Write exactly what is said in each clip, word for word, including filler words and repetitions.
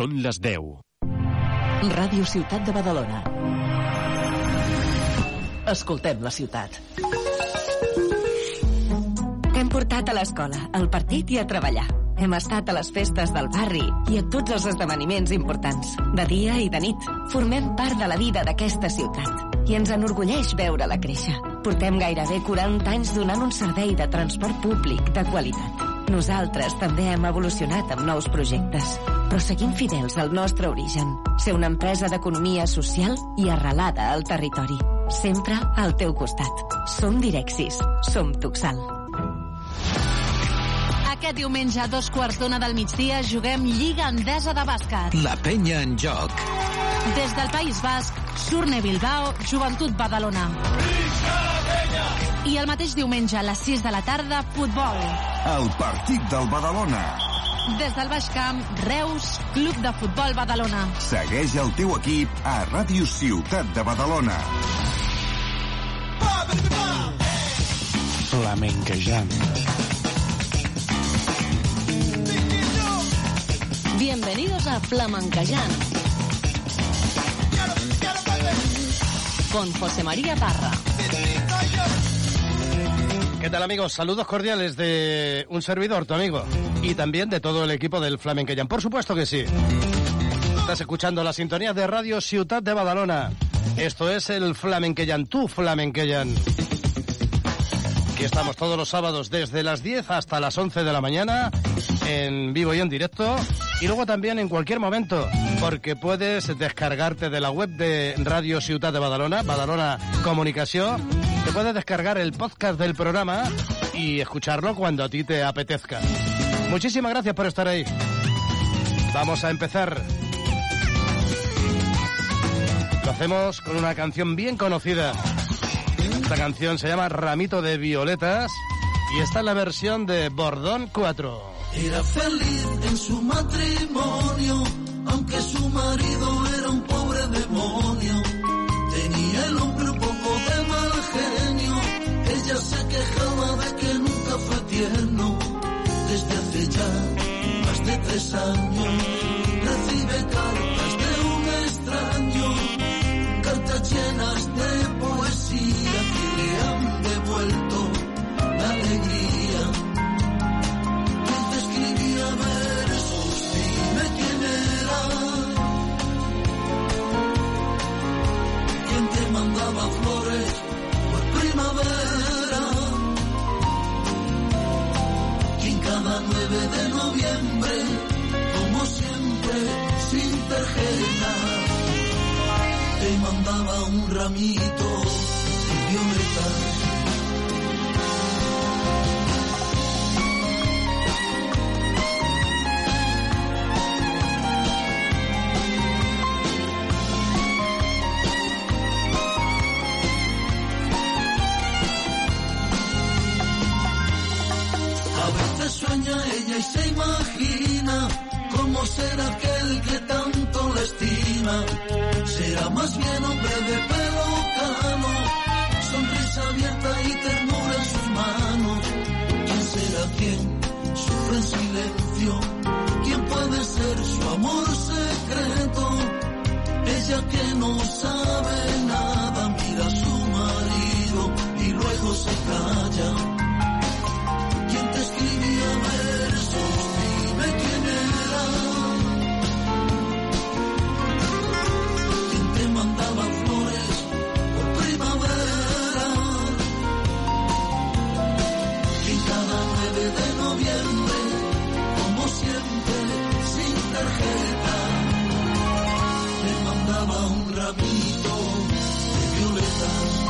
Són les deu. Ràdio Ciutat de Badalona. Escoltem la ciutat. T'hem portat a l'escola, al partit i a treballar. Hem estat a les festes del barri i a tots els esdeveniments importants, de dia i de nit. Formem part de la vida d'aquesta ciutat i ens enorgulleix veure-la créixer. Portem gairebé quaranta anys donant un servei de transport públic de qualitat. Nosaltres també hem evolucionat amb nous projectes, però seguim fidels al nostre origen, ser una empresa d'economia social i arrelada al territori. Sempre al teu costat. Som Direxis. Som Tuxal. Aquest diumenge a dos quarts d'una del migdia juguem Lliga Endesa de Bàsquet. La penya en joc. Des del País Basc, Surne Bilbao, Joventut Badalona. I el mateix diumenge a les sis de la tarda, futbol. El partit del Badalona. Des del Baix Camp, Reus, Club de Futbol Badalona. Segueix el teu equip a Ràdio Ciutat de Badalona. Flamenquejant. Bienvenidos a Flamenquejant. Con José María Parra. ¿Qué tal, amigos? Saludos cordiales de un servidor, tu amigo, y también de todo el equipo del Flamenquejant. Por supuesto que sí. Estás escuchando la sintonía de Radio Ciutat de Badalona. Esto es el Flamenquejant, tu Flamenquejant. Aquí estamos todos los sábados desde las diez hasta las once de la mañana, en vivo y en directo, y luego también en cualquier momento, porque puedes descargarte de la web de Radio Ciutat de Badalona, Badalona Comunicación. Te puedes descargar el podcast del programa y escucharlo cuando a ti te apetezca. Muchísimas gracias por estar ahí. Vamos a empezar. Lo hacemos con una canción bien conocida. Esta canción se llama Ramito de Violetas y está en la versión de Bordón cuatro. Era feliz en su matrimonio, aunque su marido era un pobre demonio. Tenía el hombre un poco de mal genio, ella se quejaba de que nunca fue tierno. Desde hace ya más de tres años recibe cartas de un extraño, cartas llenas de poesía que le han devuelto la alegría. Quien te escribía versos, dime quién era. Quien te mandaba flores por primavera. Quien cada nueve de noviembre, como siempre, sin tarjeta, te mandaba un ramito de violetas. A veces sueña ella y se imagina cómo será aquel que tanto la estima. Será más bien hombre de pelo cano, sonrisa abierta y ternura en sus manos. ¿Quién será quien sufre en silencio? ¿Quién puede ser su amor secreto? Ella que no sabe nada mira a su marido y luego se calla. ¿Quién te escribía versos? Dime quién era. ¿Quién te mandaba flores por primavera? Y cada nueve de noviembre, como siempre, sin tarjeta, le mandaba un ramito de violetas.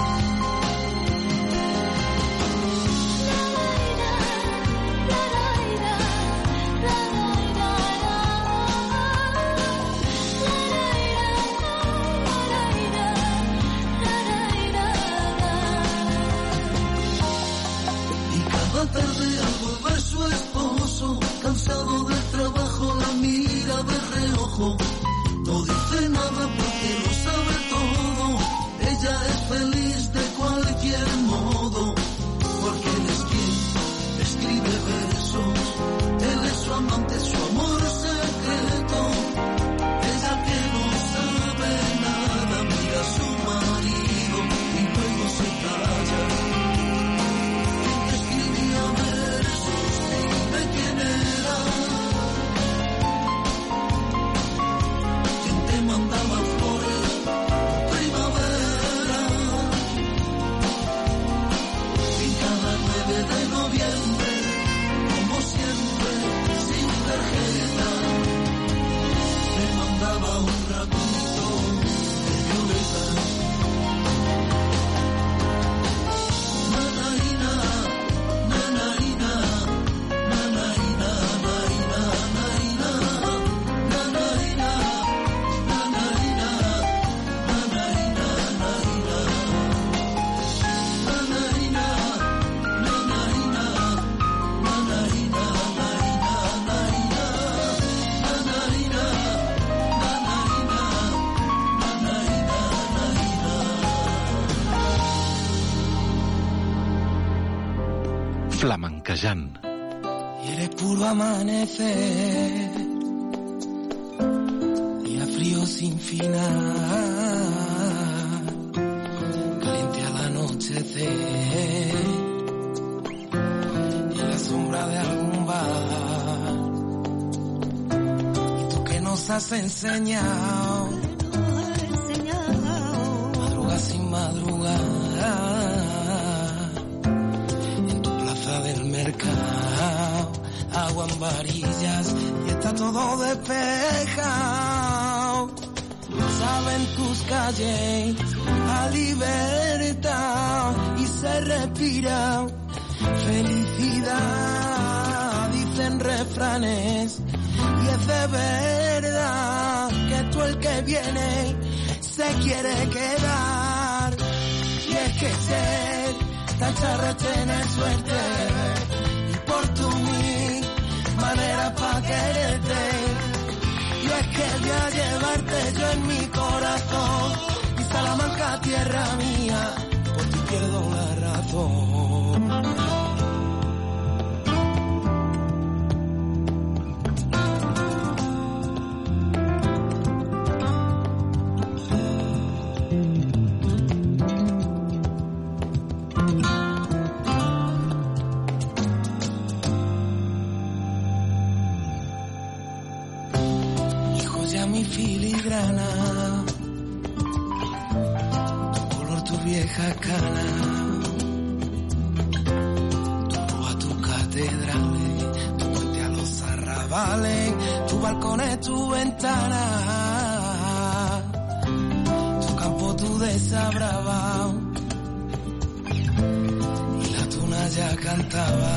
Tarde al volver su esposo, cansado del trabajo, la mira de reojo. No dice nada porque no sabe Flamenquejant. Y eres puro amanecer, día frío sin final, caliente al anochecer, y en la sombra de algún bar. Y tú que nos has enseñado, madruga sin madrugar, en tu plaza del mercado, agua en varillas y está todo despejado. Saben tus calles a libertad y se respira felicidad. Dicen refranes y es de verdad que tú el que viene se quiere quedar. Y es que ser tan charro es tener suerte, y por tu mí manera pa' quererte. Y es que voy a llevarte yo en mi corazón, y Salamanca tierra mía, por ti pierdo la razón. Mi filigrana, tu color, tu vieja cana, tu rúa, tu catedral, tu puente a los arrabales, tu balcón es tu ventana, tu campo, tu desabrava, y la tuna ya cantaba,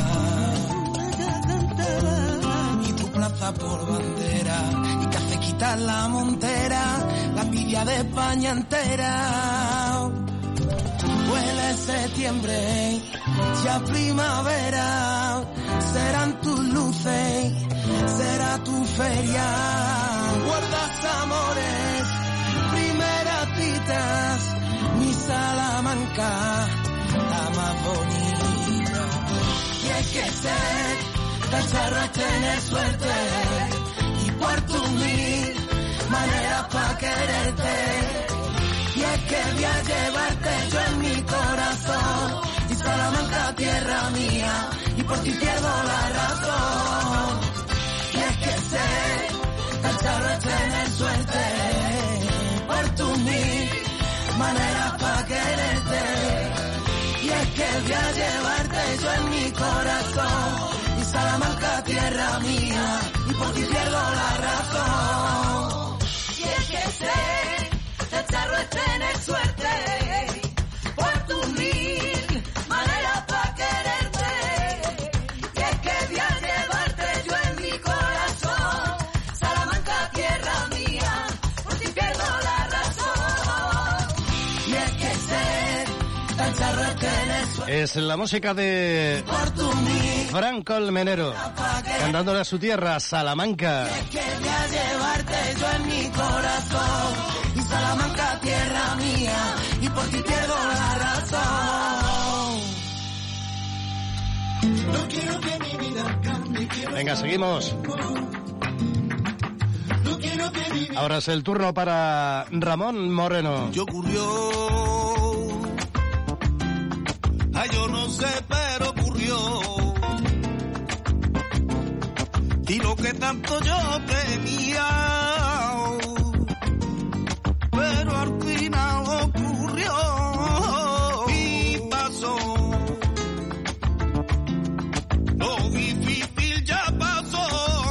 y tu plaza por bandera, y que hace quitar la montera, la envidia de España entera. Huele septiembre, ya primavera, serán tus luces, será tu feria. Guardas amores, primeras citas, mi Salamanca, la más bonita. Y hay que ser tan charro es tener suerte, y por tu mil maneras pa' quererte. Y es que voy a llevarte yo en mi corazón, y Salamanca tierra mía, y por ti pierdo la razón. Y es que sé, tan charro es tener suerte, por tu mil maneras pa' quererte. Y es que voy a llevarte yo en mi corazón, y Salamanca tierra mía, y por ti pierdo la razón. Y es que sé, tan charro es tener suerte, por tu mil maneras pa' quererte. Y es que voy a llevarte yo en mi corazón, Salamanca tierra mía, por ti pierdo la razón. Y es que sé, tan charro es tener suerte. Es la música de Fran Colmenero, cantándole a su tierra, Salamanca. Y es que voy a llevarte yo en mi corazón, y Salamanca tierra mía, y por ti pierdo la razón. No quiero que mi vida cambie. Venga, seguimos. No quiero que mi vida... Ahora es el turno para Ramón Moreno. ¿Qué ocurrió? Ay, yo no sé, pero ocurrió. Y lo que tanto yo temía, pero al final ocurrió y pasó. Lo difícil ya pasó,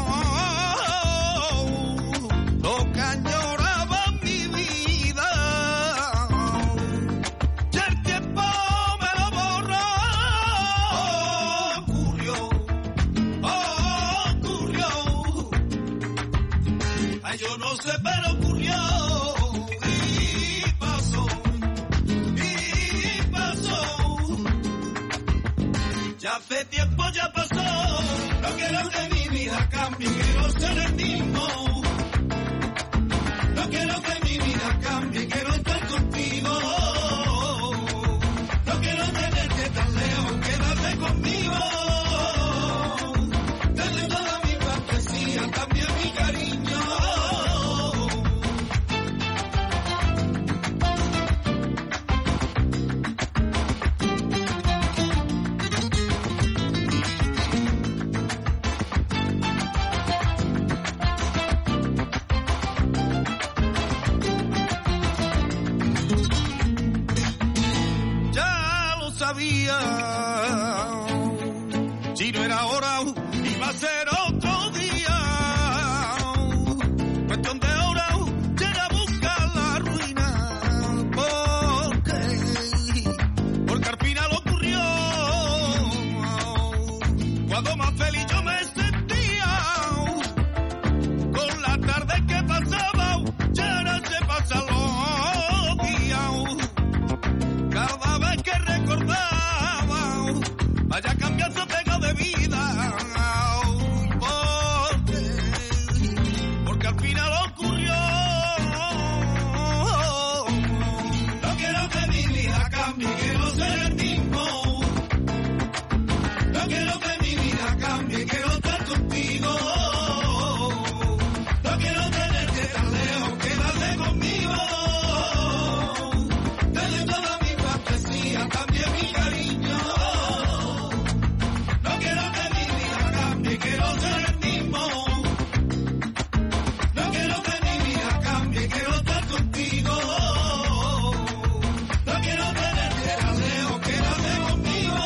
lo que añoraba mi vida, y el tiempo me lo borró. Ocurrió, ocurrió. Ay, yo no día. Si no era ahora, iba a ser otro día. Cuestión de hora, llega a buscar la ruina. Porque, porque al final ocurrió. Cuando más feliz yo me sentía. Con la tarde que pasaba, ya no se pasa los días. Cada vez que recordaba, vaya cambiando pega de vida. Porque, porque al final ocurrió. No quiero que mi vida cambie, quiero ser el mismo. No quiero que mi vida cambie, quiero estar contigo. No quiero tenerte tan lejos, quédate conmigo. Desde toda mi fantasía cambie mi cariño. No quiero que mi vida cambie, quiero ser el mismo. No quiero que mi vida cambie, quiero estar contigo. No quiero tenerte tan lejos, quédate conmigo.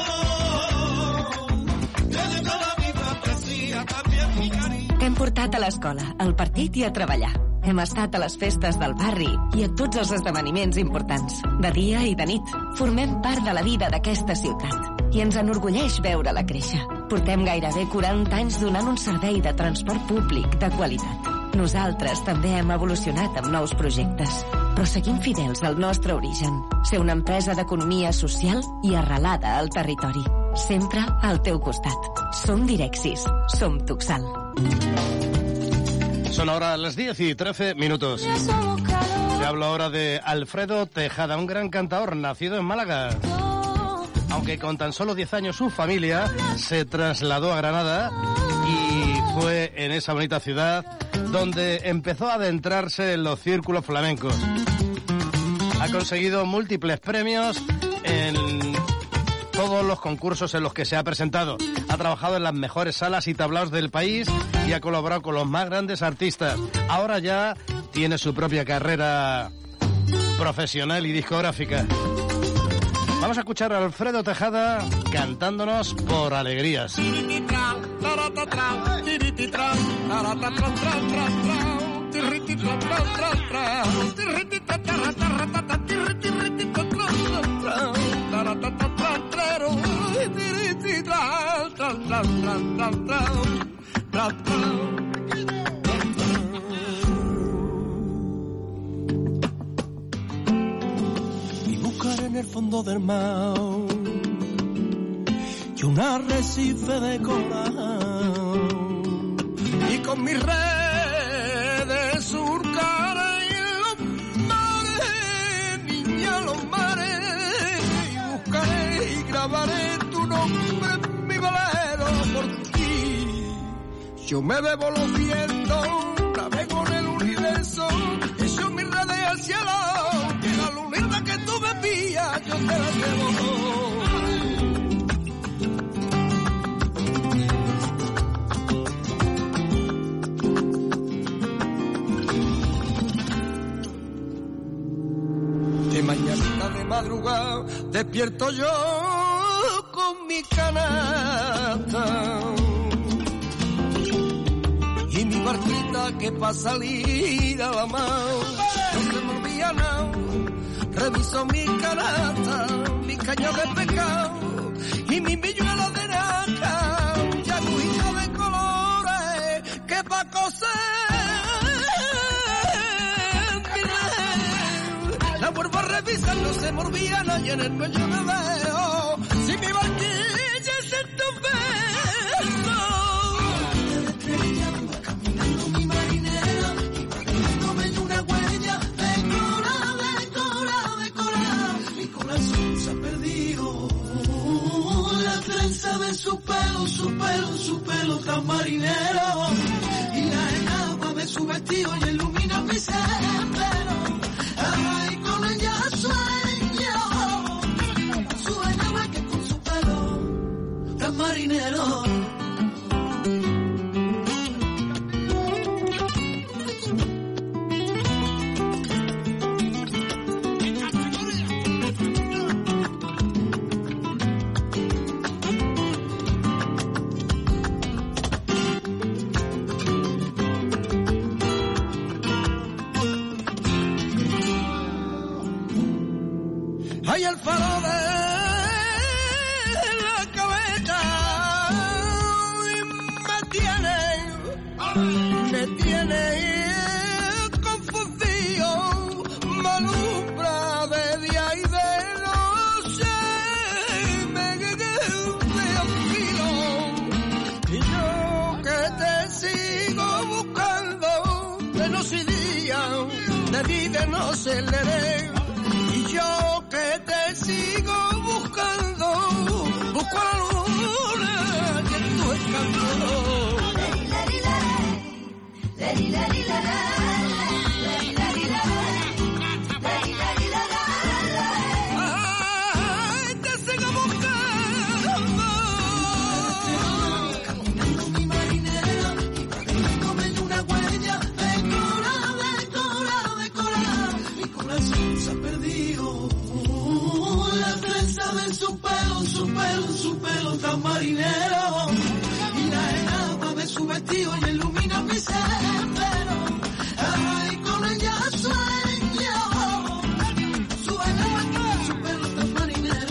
Desde toda mi fantasía cambie mi cariño. T'hem portat a l'escola, al partit i a treballar. Hem estat a les festes del barri i a tots els esdeveniments importants. De dia i de nit, formem part de la vida d'aquesta ciutat. I ens enorgulleix veure-la créixer. Portem gairebé quaranta anys donant un servei de transport públic de qualitat. Nosaltres també hem evolucionat amb nous projectes, però seguim fidels al nostre origen. Ser una empresa d'economia social i arrelada al territori. Sempre al teu costat. Som Direxis. Som Tuxal. Son ahora las diez y trece minutos. Te hablo ahora de Alfredo Tejada, un gran cantador nacido en Málaga. Aunque con tan solo diez años su familia se trasladó a Granada y fue en esa bonita ciudad donde empezó a adentrarse en los círculos flamencos. Ha conseguido múltiples premios en todos los concursos en los que se ha presentado. Ha trabajado en las mejores salas y tablaos del país y ha colaborado con los más grandes artistas. Ahora ya tiene su propia carrera profesional y discográfica. Vamos a escuchar a Alfredo Tejada cantándonos Por Alegrías. Y buscar en el fondo del mar y un arrecife de coral y con mis redes surcaré los mares, niña, los mares, y buscaré y grabaré tu nombre en mi velero por ti. Yo me bebo los vientos, navego en el universo, echo mis redes al cielo, que la lunita que tú me pillas, yo te la llevo. De mañana de madrugada despierto yo con mi canasta y mi barquita que pa' salir a la mar no se me olvida nada. Reviso mi canasta, mi caña de pescado y mi milluelo de naca y agujita de colores que pa' coser la vuelvo a revisar, no se me olvida nada y en el cuello me veo si mi barquilla es en tu beso. Caminando mi marinera y dejándome una huella de coral, de coral, de coral. Mi corazón se ha perdido. La trenza de su pelo, su pelo, su pelo tan marinero y la enagua de su vestido y ilumina mi ser. Ay, con ella sueño, sueño que con su pelo tan marinero. hay el faro de la cabeza y me tiene, me tiene confundido, me alumbra de día y de noche, me afilo, y yo que te sigo buscando de noche y día, de día y de noche leeré. Y yo que te sigo buscando, busco la luna que tú escando. Ay, te sigo buscando. Caminando mi marinera, dejándome una huella de coral, de coral, de coral. Mi corazón se ha perdido. La trenza de su pelo, su pelo, su pelo tan marinero. Y la enama de su vestido y ilumina mi sendero. Ay, con ella sueño. Su enama, su pelo tan marinero.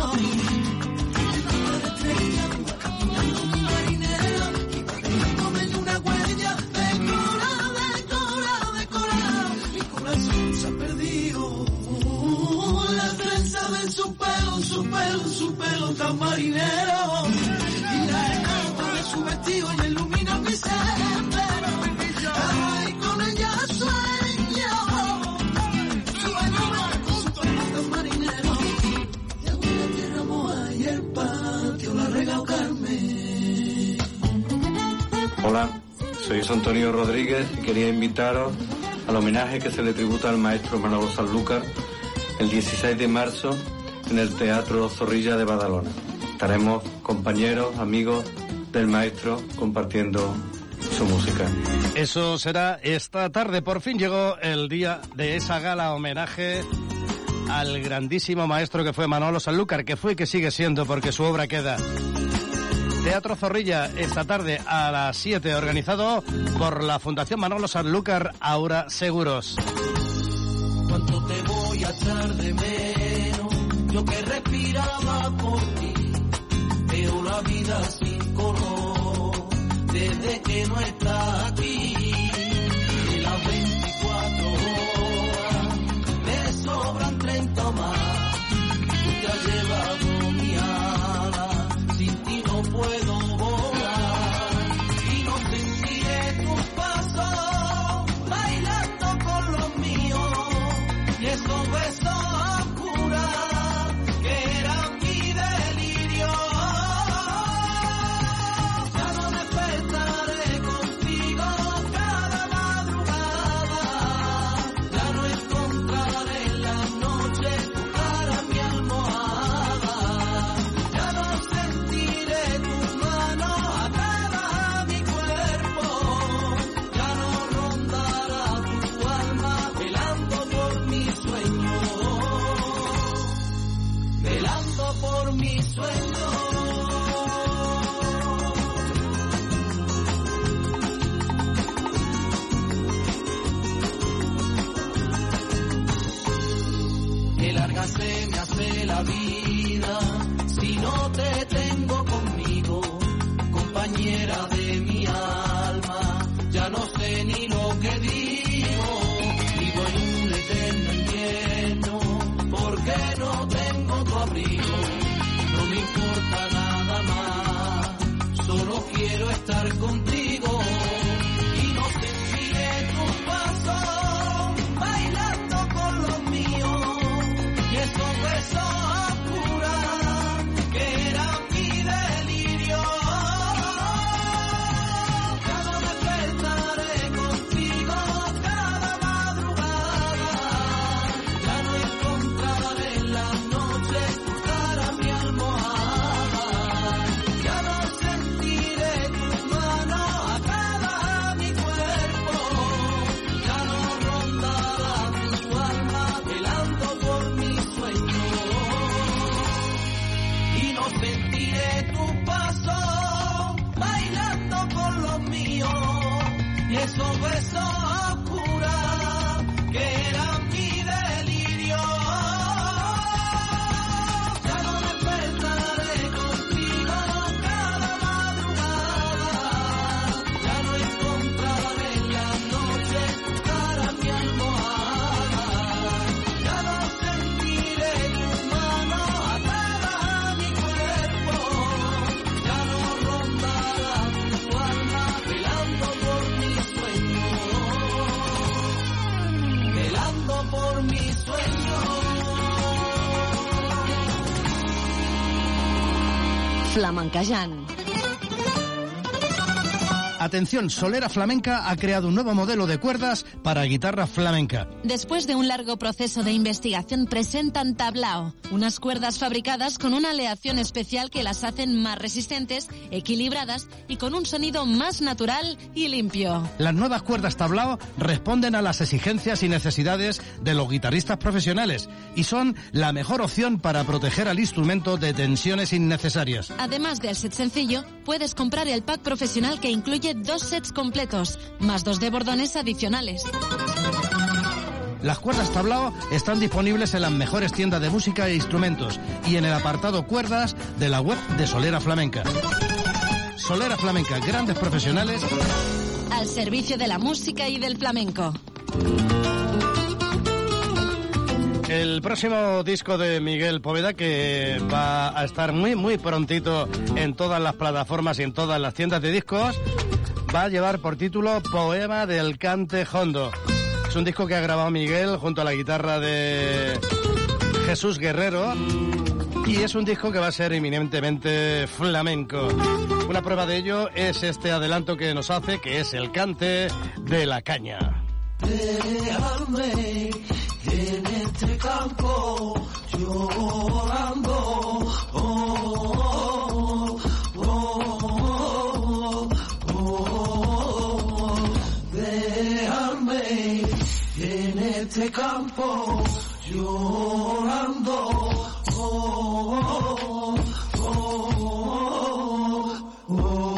Enama de estrella, caminando mi marinera. Y dejándome una huella de coral, de coral, de coral. Mi corazón se ha perdido. La trenza de su pelo, su pelo, su pelo tan marinero. Y la enama de su vestido y ilumina mi sendero. Ay, con ella sueño. Su enama, su pelo tan marinero. Y hago la tierra moja y el patio la regao Carmen. Hola, soy José Antonio Rodríguez y quería invitaros al homenaje que se le tributa al maestro Manolo Sanlúcar el dieciséis de marzo en el Teatro Zorrilla de Badalona. Estaremos compañeros, amigos del maestro compartiendo su música. Eso será esta tarde. Por fin llegó el día de esa gala homenaje al grandísimo maestro que fue Manolo Sanlúcar, que fue y que sigue siendo porque su obra queda. Teatro Zorrilla esta tarde a las siete, organizado por la Fundación Manolo Sanlúcar Aura Seguros. Cuánto te voy a echar de menos, yo que respiraba por ti, veo la vida sin color, desde que no estás aquí, de las veinticuatro horas, me sobran treinta más, tú te has llevado mi ala, sin ti no puedo volar, y no sentiré tus pasos, bailando con los míos, y esos besos oscuros que eran mi delirio. Ya no despertaré contigo cada madrugada, ya no encontraré en las noches tu cara en mi almohada, ya no sentiré tus manos atadas a mi cuerpo, ya no rondará tu alma velando por mi sueño, velando por mi sueño. Que larga se me hace la vida si no te tengo conmigo, compañera de mi alma, ya no sé ni lo que digo, vivo en un eterno invierno, porque no tengo tu abrigo, no me importa nada más, solo quiero estar contigo, y no sentiré tus pasos, bailando con los míos, y esos besos oscuros que eran mi delirio. Flamenquejant. Atención, Solera Flamenca ha creado un nuevo modelo de cuerdas para guitarra flamenca. Después de un largo proceso de investigación, presentan Tablao, unas cuerdas fabricadas con una aleación especial que las hacen más resistentes, equilibradas y con un sonido más natural y limpio. Las nuevas cuerdas Tablao responden a las exigencias y necesidades de los guitarristas profesionales y son la mejor opción para proteger al instrumento de tensiones innecesarias. Además del set sencillo, puedes comprar el pack profesional que incluye dos sets completos, más dos de bordones adicionales. Las cuerdas Tablao están disponibles en las mejores tiendas de música e instrumentos y en el apartado cuerdas de la web de Solera Flamenca. Solera Flamenca, grandes profesionales al servicio de la música y del flamenco. El próximo disco de Miguel Poveda, que va a estar muy muy prontito en todas las plataformas y en todas las tiendas de discos, va a llevar por título Poema del Cante Hondo. Es un disco que ha grabado Miguel junto a la guitarra de Jesús Guerrero y es un disco que va a ser eminentemente flamenco. Una prueba de ello es este adelanto que nos hace, que es el cante de la caña. Déjame en este campo llorando, oh, oh, oh, oh, oh. Déjame en este campo llorando, oh, oh, oh, oh, oh.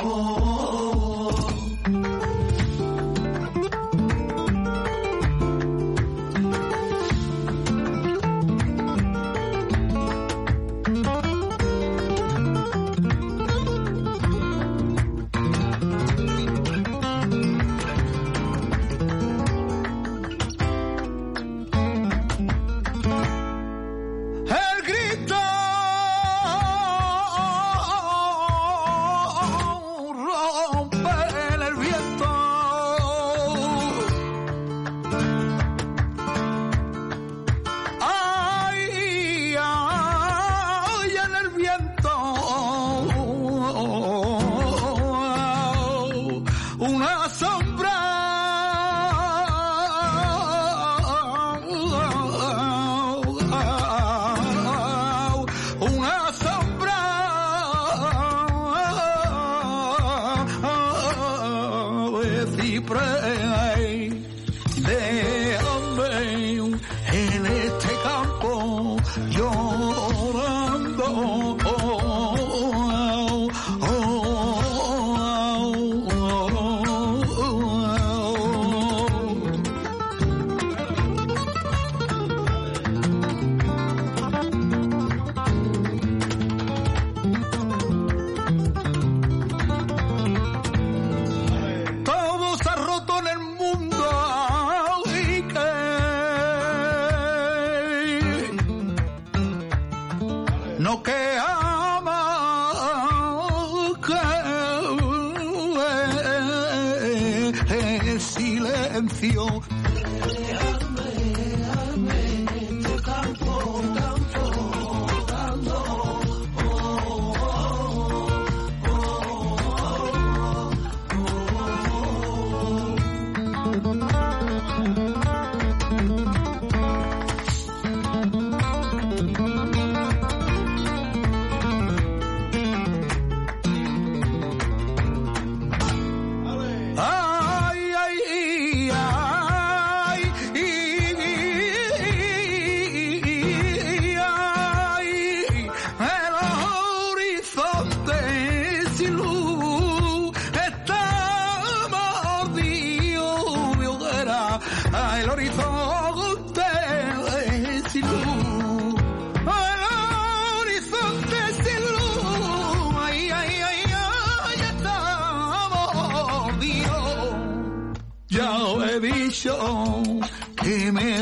Que me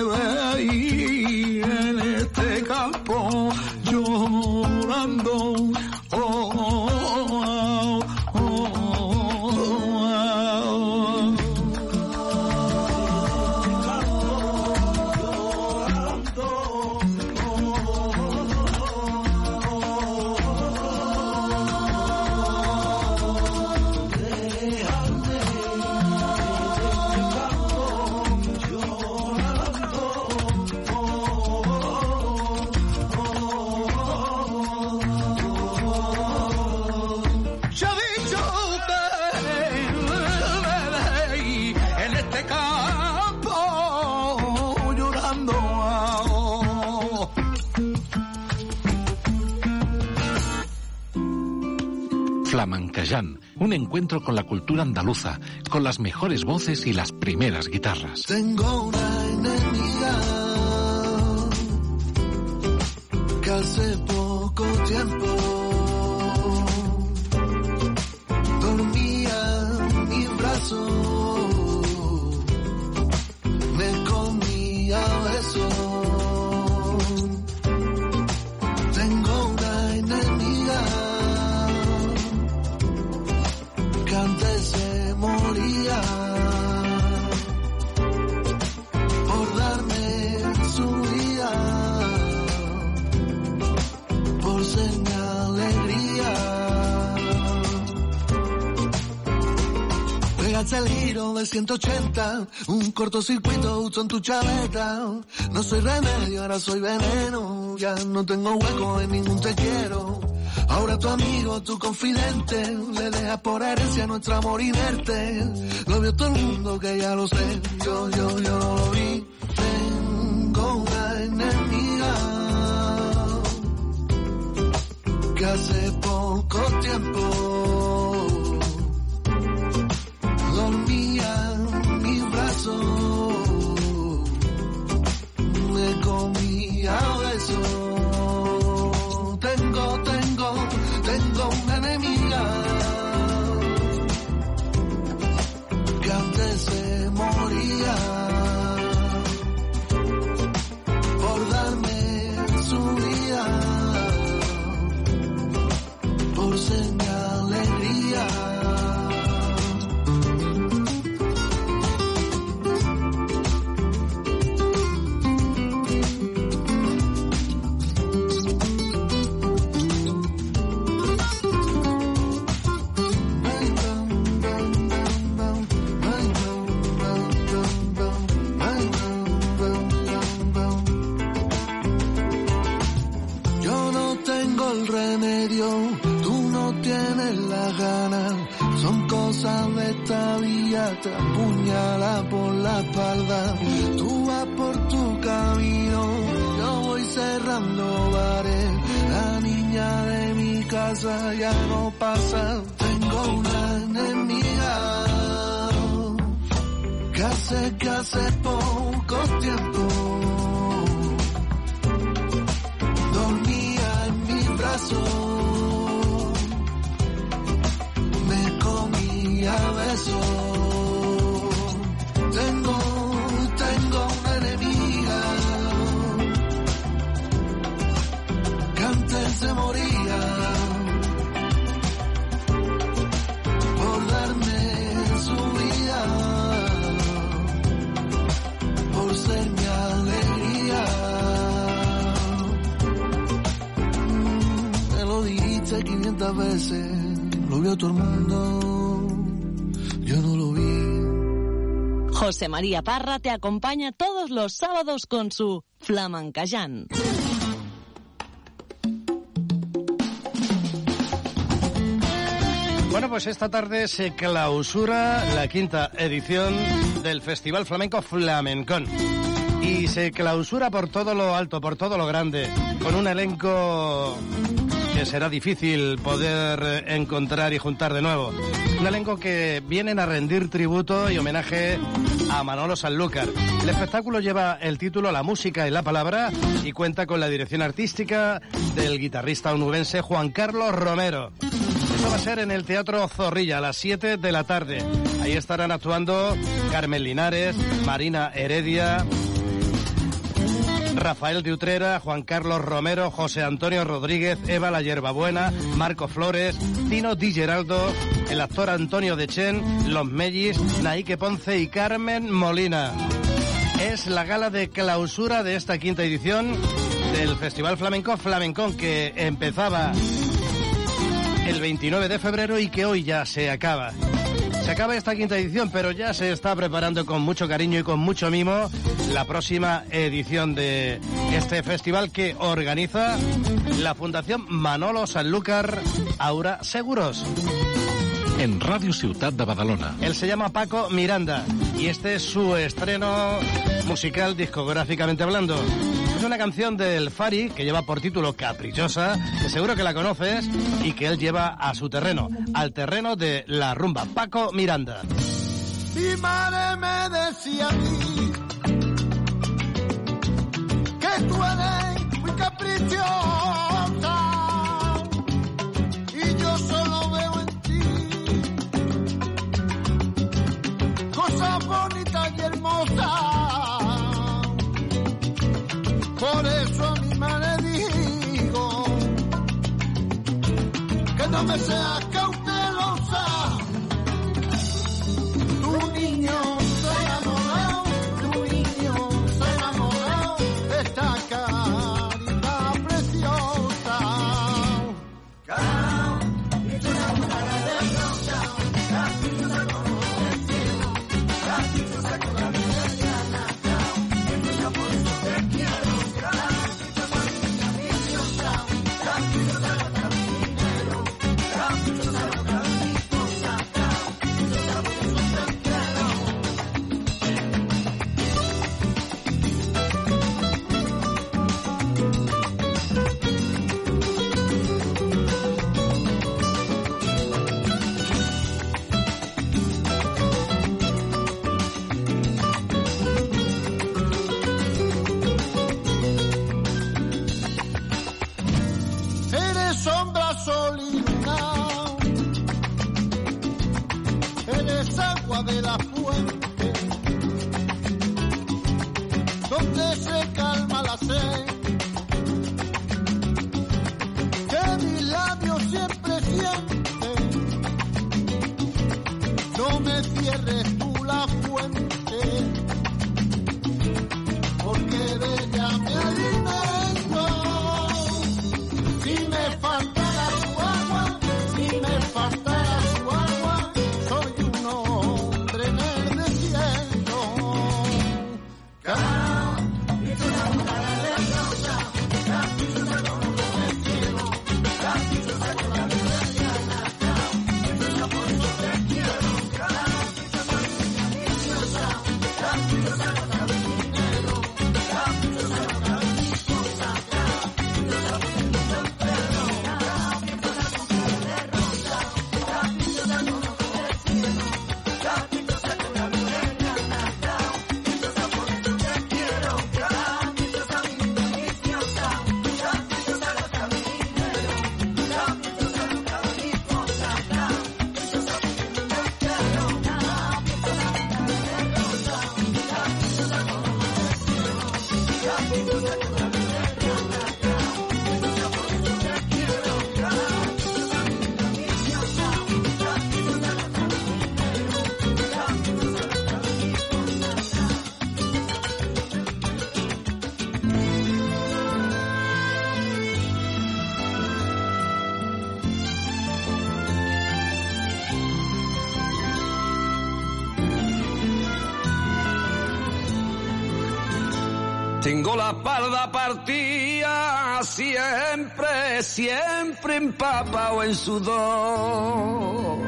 veí en este campo llorando, oh, oh, oh, oh, Flamencayán, un encuentro con la cultura andaluza, con las mejores voces y las primeras guitarras. Tengo una enemiga que hace poco tiempo dormía en mi brazo, me comía besos. Tengo una enemiga que antes se moría por darme su vida, por ser mi alegría. Pégate el giro de ciento ochenta, un cortocircuito justo en tu chaveta. No soy remedio, ahora soy veneno, ya no tengo hueco en ningún te quiero. Ahora tu amigo, tu confidente, le deja por herencia nuestro amor inerte. Lo vio todo el mundo que ya lo sé, yo, yo, yo no lo vi. Tengo una enemiga que hace poco tiempo dormía en mi brazo, me comía besos. Tengo, tengo, tengo una enemiga que antes se moría por darme su vida, por ser mi alegría. Tú no tienes la gana, son cosas de esta vida, te apuñala por la espalda. Tú vas por tu camino, yo voy cerrando bares. La niña de mi casa ya no pasa. Tengo una enemiga que hace, que hace poco tiempo dormía en mi brazo, me comía besos. Tengo, tengo una enemiga que antes se moría por darme su vida, por ser mi alegría. Me lo dijiste quinientas veces, lo vio todo el mundo, yo no lo vi. José María Parra te acompaña todos los sábados con su Flamencayán. Bueno, pues esta tarde se clausura la quinta edición del Festival Flamenco Flamencón. Y se clausura por todo lo alto, por todo lo grande, con un elenco que será difícil poder encontrar y juntar de nuevo. Un elenco que vienen a rendir tributo y homenaje a Manolo Sanlúcar. El espectáculo lleva el título La música y la palabra y cuenta con la dirección artística del guitarrista onubense Juan Carlos Romero. Esto va a ser en el Teatro Zorrilla a las siete de la tarde. Ahí estarán actuando Carmen Linares, Marina Heredia, Rafael de Utrera, Juan Carlos Romero, José Antonio Rodríguez, Eva la Yerbabuena, Marco Flores, Tino Di Geraldo, el actor Antonio Dechen, Los Mellis, Naike Ponce y Carmen Molina. Es la gala de clausura de esta quinta edición del Festival Flamenco Flamencón, que empezaba el veintinueve de febrero y que hoy ya se acaba. Se acaba esta quinta edición, pero ya se está preparando con mucho cariño y con mucho mimo la próxima edición de este festival que organiza la Fundación Manolo Sanlúcar Aura Seguros. En Radio Ciutat de Badalona. Él se llama Paco Miranda y este es su estreno musical discográficamente hablando. Es una canción del Fari que lleva por título Caprichosa, que seguro que la conoces y que él lleva a su terreno, al terreno de la rumba. Paco Miranda. Mi madre me decía a mí que tú eres muy caprichosa y yo solo veo en ti cosas bonitas y hermosas. Por eso a mi madre digo que no me seas cautelosa. Tu niño se ha enamorado, tu niño se ha enamorado de esta carita preciosa. Caprichosa como la de rosa, caprichosa como el cielo, caprichosa como la meridiana, caprichosa por eso te quiero, caprichosa ambiciosa, caprichosa la caminero, caprichosa la caprichosa, caprichosa por eso te quiero. Eres sombra, sol y luna, eres agua de la fuente, donde se calma la sed, que mis labios siempre sienten. No me cierres tú la fuente, porque de ella me alimento. Si me faltara su agua, si me faltara su agua, soy un hombre en el desierto. Caprichosa como la de rosa, caprichosa como el cielo, caprichosa como la meridiana, caprichosa por eso te quiero, caprichosa ambiciosa, caprichosa la caminero, caprichosa la caprichosa, caprichosa por eso te quiero, caprichosa como la de rosa, caprichosa como el cielo, caprichosa como la meridiana, caprichosa por eso te quiero, caprichosa ambiciosa, caprichosa la caminero, caprichosa la caprichosa, caprichosa por eso te quiero, caprichosa como la de rosa, caprichosa como el cielo, caprichosa como la meridiana, caprichosa por eso te quiero, caprichosa ambiciosa, caprichosa la caminero, caprichosa la Tengo la espalda partida, siempre, siempre empapado en sudor.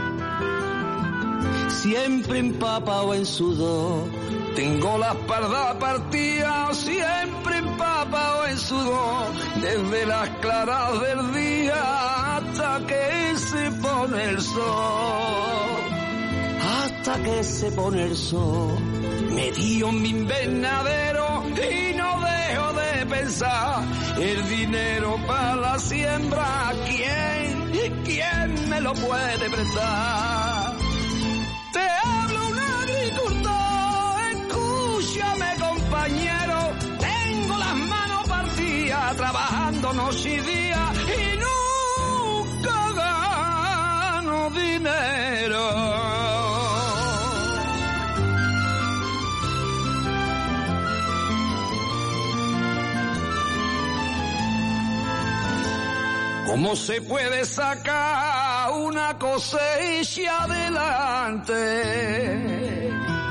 Siempre empapado en sudor. Tengo la espalda partida, siempre empapado en sudor. Desde las claras del día hasta que se pone el sol. Hasta que se pone el sol. Me dio mi invernadero y no dejo de pensar. El dinero para la siembra, ¿quién, quién me lo puede prestar? Te hablo un agricultor, escúchame compañero. Tengo las manos partidas, trabajando noche y día y nunca gano dinero. ¿Cómo se puede sacar una cosecha adelante?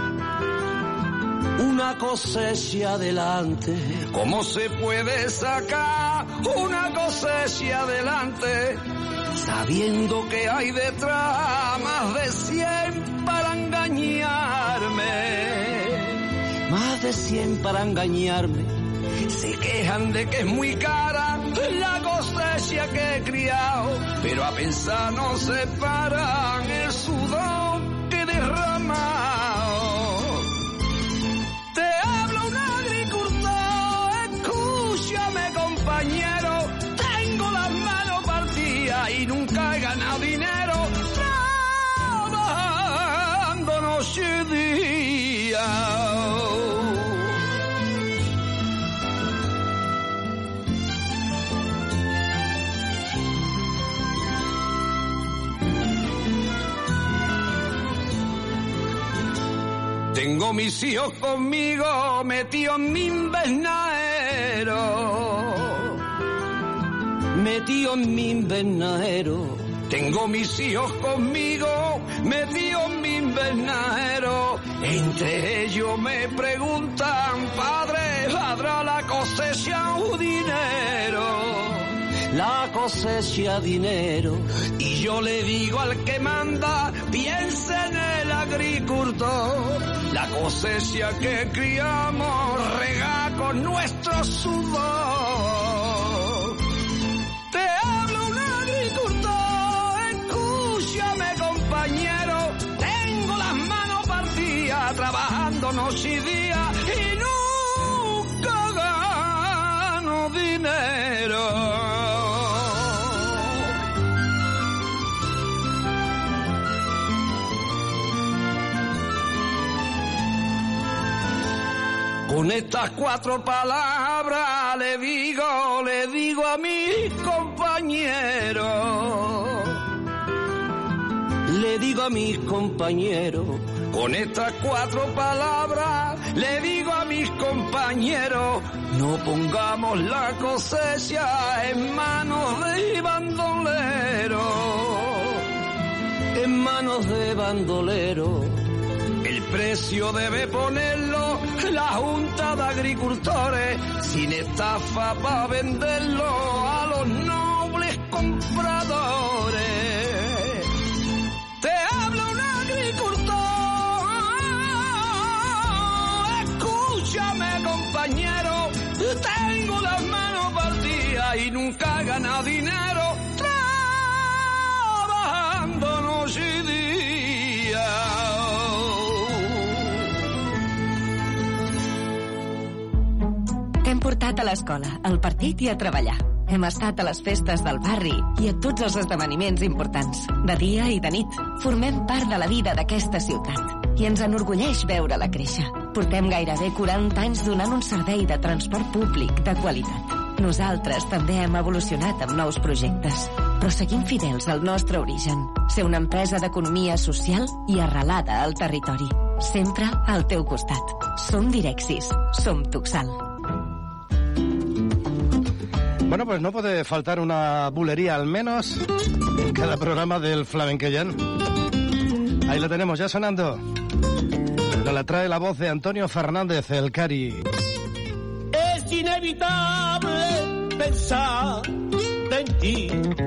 Una cosecha adelante. ¿Cómo se puede sacar una cosecha adelante? Sabiendo que hay detrás más de cien para engañarme. Más de cien para engañarme. Se quejan de que es muy cara la cosecha que he criado, pero a pensar no se paran el sudor que he derramado. Te habla un agricultor, escúchame compañero, tengo las manos partidas y nunca he ganado dinero trabajando noche y día. Tengo mis hijos conmigo metidos en mi invernadero, metidos en mi invernadero. Tengo mis hijos conmigo metidos en mi invernadero. Entre ellos me preguntan, padre, ¿valdrá la cosecha un dinero? La cosecha dinero. Y yo le digo al que manda, piensa en el agricultor. La cosecha que criamos rega con nuestro sudor. Te hablo un agricultor, escúchame compañero, tengo las manos partidas trabajando noche y día y nunca gano dinero. Con estas cuatro palabras le digo, le digo a mis compañeros, le digo a mis compañeros, con estas cuatro palabras le digo a mis compañeros, no pongamos la cosecha en manos de bandoleros, en manos de bandoleros. El precio debe ponerlo la Junta de Agricultores, sin estafa para venderlo a los nobles compradores. Te habla un agricultor, escúchame compañero, tengo las manos partidas y nunca he ganado dinero trabajando noche y día. T'hem portat a l'escola, al partit i a treballar. Hem estat a les festes del barri i a tots els esdeveniments importants. De dia i de nit, formem part de la vida d'aquesta ciutat. I ens enorgulleix veure-la créixer. Portem gairebé quaranta anys donant un servei de transport públic de qualitat. Nosaltres també hem evolucionat amb nous projectes, però seguim fidels al nostre origen. Ser una empresa d'economia social i arrelada al territori. Sempre al teu costat. Som Direxis. Som Tuxal. Bueno, pues no puede faltar una bulería al menos en cada programa del Flamenquellán. Ahí lo tenemos ya sonando. Nos la trae la voz de Antonio Fernández, el Cari. Es inevitable pensar en ti.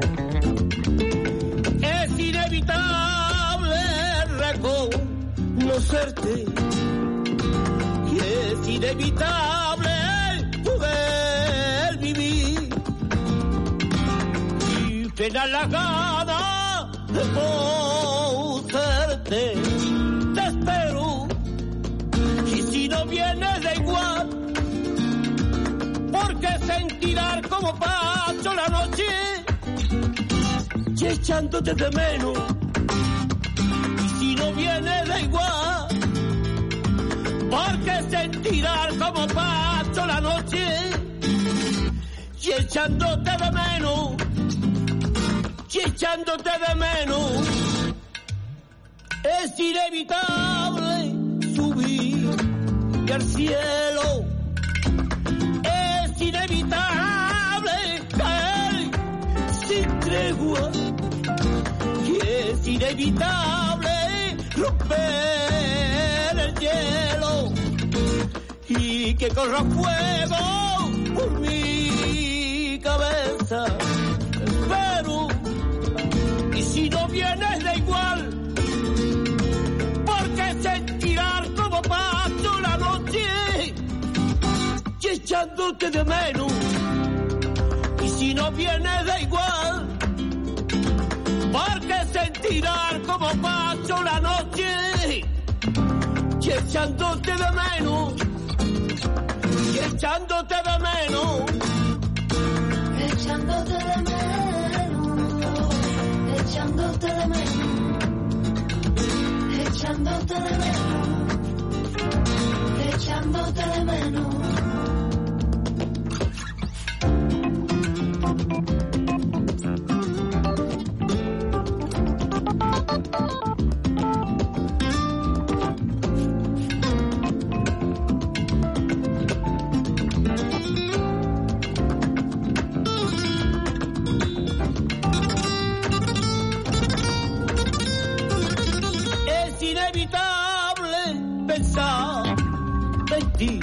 Es inevitable reconocerte. Y es inevitable poder vivir. Tienes la gana de conocerte, te espero, y si no vienes da igual, porque sentirás como paso la noche, y echándote de menos, y si no vienes da igual, porque sentirás como paso la noche, y echándote de menos, y echándote de menos. Es inevitable subir al cielo, es inevitable caer sin tregua, y es inevitable romper el hielo y que corra fuego por mi cabeza. Pero y si no vienes da igual, porque sentirás como paso la noche, y echándote de menos. Y si no vienes da igual, porque sentirás como paso la noche, y echándote de menos, y echándote de menos, echándote de menos, echándote de menos, echándote de menos, echándote de menos. Es inevitable pensar en ti.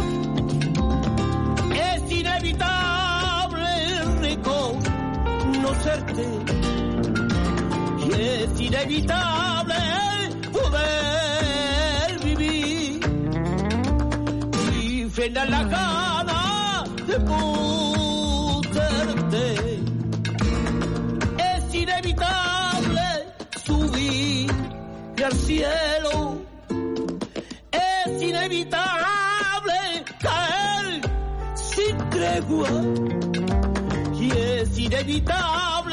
Es inevitable reconocerte. Y es inevitable poder vivir y frenar la gana de poderte. Es inevitable subir al cielo. Es inevitable caer sin tregua. Y es inevitable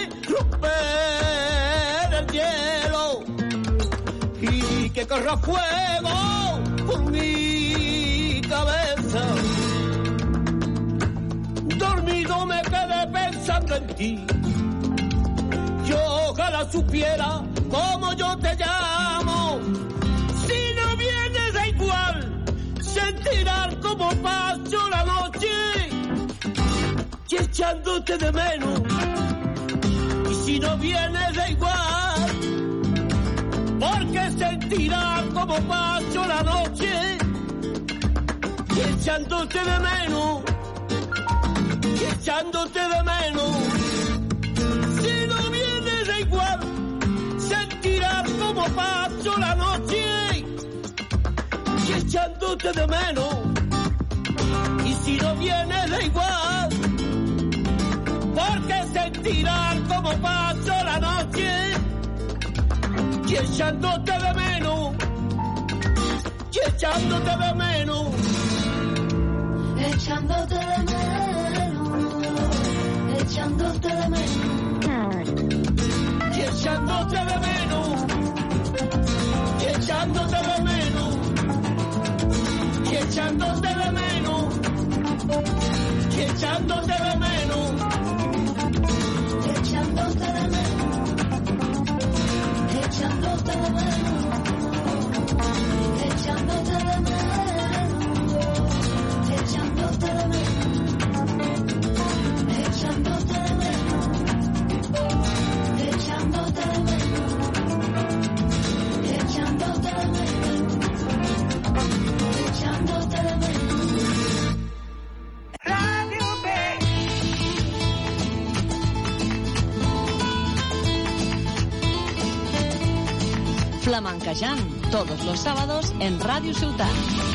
romper el hielo y que corra fuego por mi cabeza. Dormido me quedé pensando en ti. Yo ojalá supiera cómo yo te llamo. Si no vienes da igual, sentirás como paso la noche, y echándote de menos. Y si no vienes da igual, porque sentirás como paso la noche, y echándote de menos, y echándote de menos. Si no vienes da igual, sentirás como paso la noche, y echándote de menos. Y si no vienes da igual, porque sentirás como paso la noche, y echándote de menos, y echándote de menos, Echándote de menos, echándote de menos, y echándote de menos, y echándote de menos, y echándote de menos, y echándote de menos, echándote de menos, echándote de menos, echándote de menos, echándote de menos, echándote de menos, echándote de menos, echándote de menos, echándote de menos. Radio B. Flamencayán, todos los sábados en Radio Ciutat.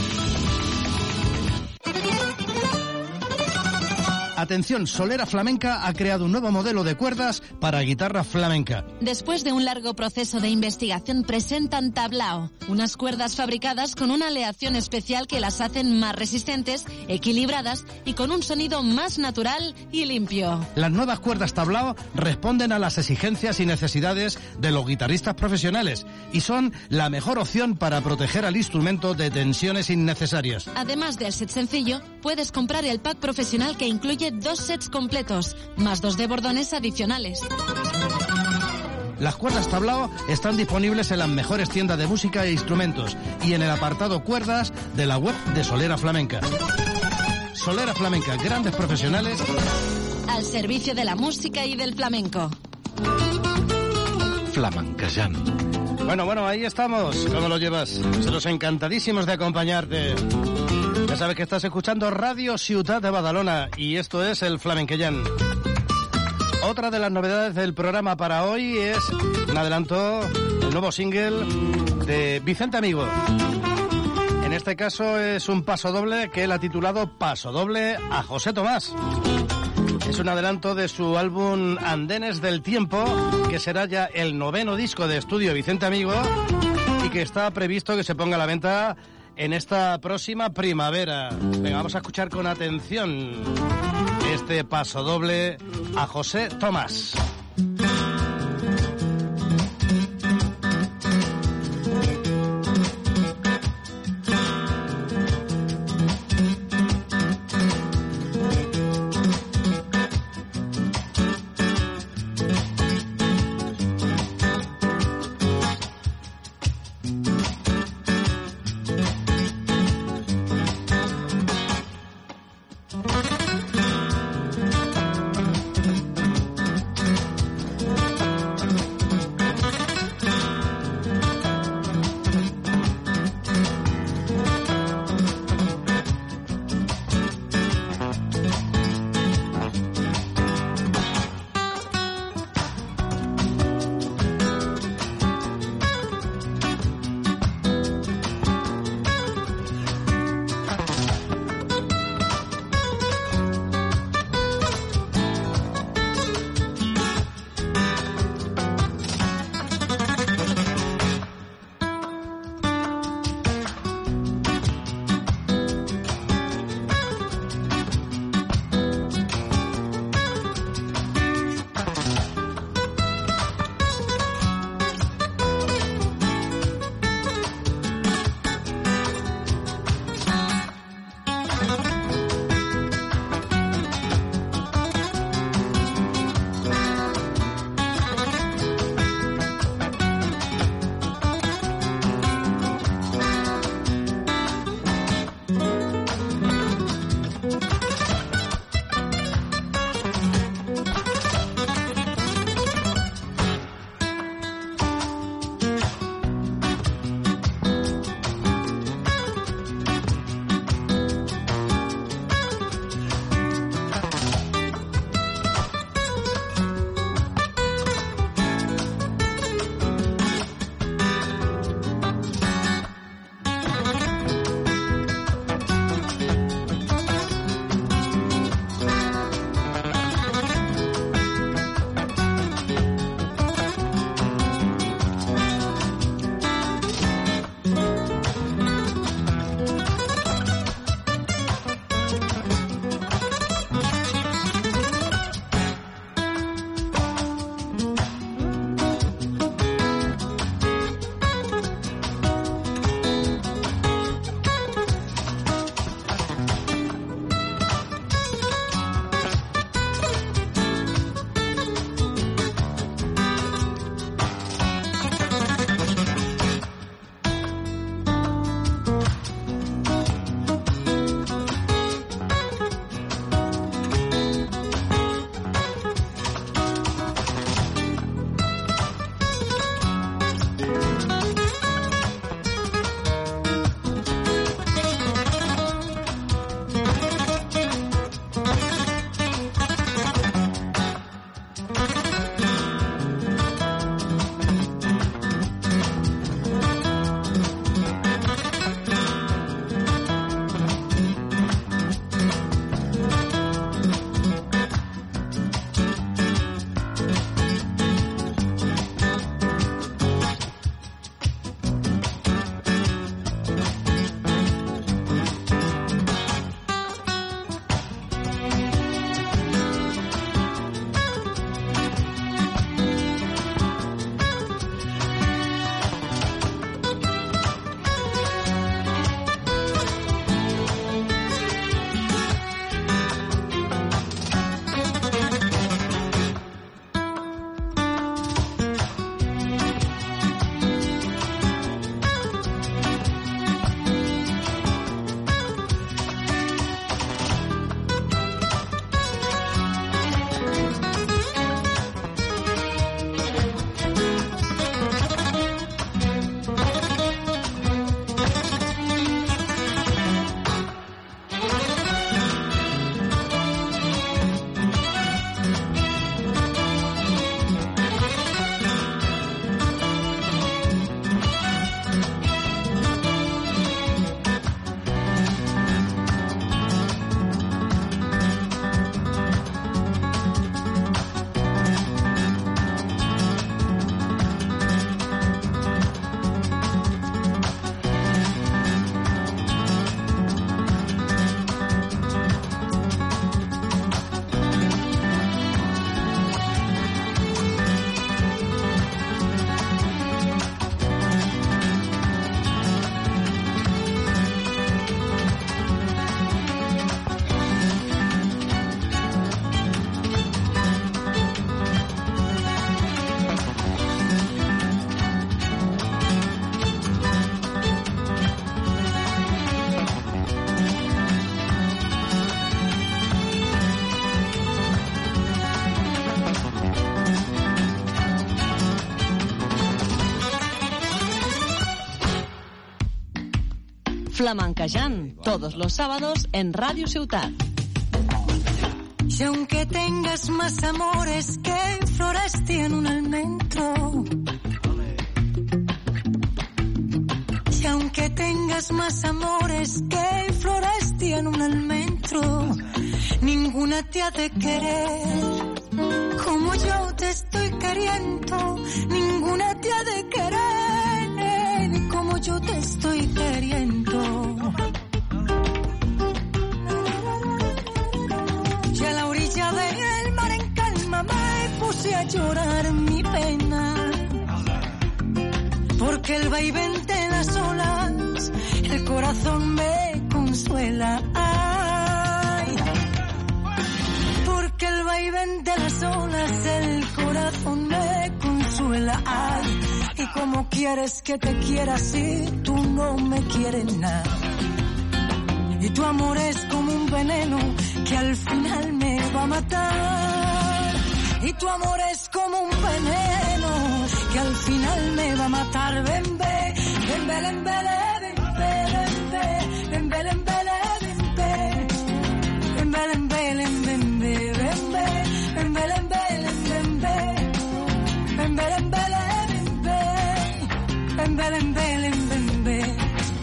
Atención, Solera Flamenca ha creado un nuevo modelo de cuerdas para guitarra flamenca. Después de un largo proceso de investigación, presentan Tablao, unas cuerdas fabricadas con una aleación especial que las hacen más resistentes, equilibradas y con un sonido más natural y limpio. Las nuevas cuerdas Tablao responden a las exigencias y necesidades de los guitarristas profesionales y son la mejor opción para proteger al instrumento de tensiones innecesarias. Además del set sencillo, puedes comprar el pack profesional que incluye dos sets completos, más dos de bordones adicionales. Las cuerdas Tablao están disponibles en las mejores tiendas de música e instrumentos y en el apartado cuerdas de la web de Solera Flamenca. Solera Flamenca, grandes profesionales al servicio de la música y del flamenco. Flamencayán. Bueno, bueno, ahí estamos. ¿Cómo lo llevas? Nosotros encantadísimos de acompañarte. Ya sabes que estás escuchando Radio Ciutat de Badalona y esto es el Flamenquellán. Otra de las novedades del programa para hoy es un adelanto, el nuevo single de Vicente Amigo. En esta este caso es un paso doble que él ha titulado Paso Doble a José Tomás. Es un adelanto de su álbum Andenes del Tiempo, que será ya el noveno disco de estudio Vicente Amigo y que está previsto que se ponga a la venta en esta próxima primavera. Venga, vamos a escuchar con atención este Paso Doble a José Tomás. Flamencayán, todos los sábados en Radio Ciutat. Y aunque tengas más amores que Floresti en un almendro, y aunque tengas más amores que Floresti en un almendro, ninguna te ha de querer como yo te estoy queriendo, ninguna te ha de querer como yo te estoy queriendo. Y a la orilla del mar en calma me puse a llorar mi pena, porque el vaivén de las olas el corazón me consuela. Ay, porque el vaivén de las olas el corazón me consuela. Ay, y cómo quieres que te quiera si tú no me quieres nada. Y tu amor es como un veneno que al final me va a matar. Y tu amor es como un veneno que al final me va a matar. Ven, ve, ven, ve, ven, ve, ven, ve, ven, ve, ven, ve, ven, ve, ven, ve, ven, ve, ven, ve, ven, ve, ven, ve, ven, ve, ven, ve, ven, ve, ven, ve, ven, ve, ven, ven, ve.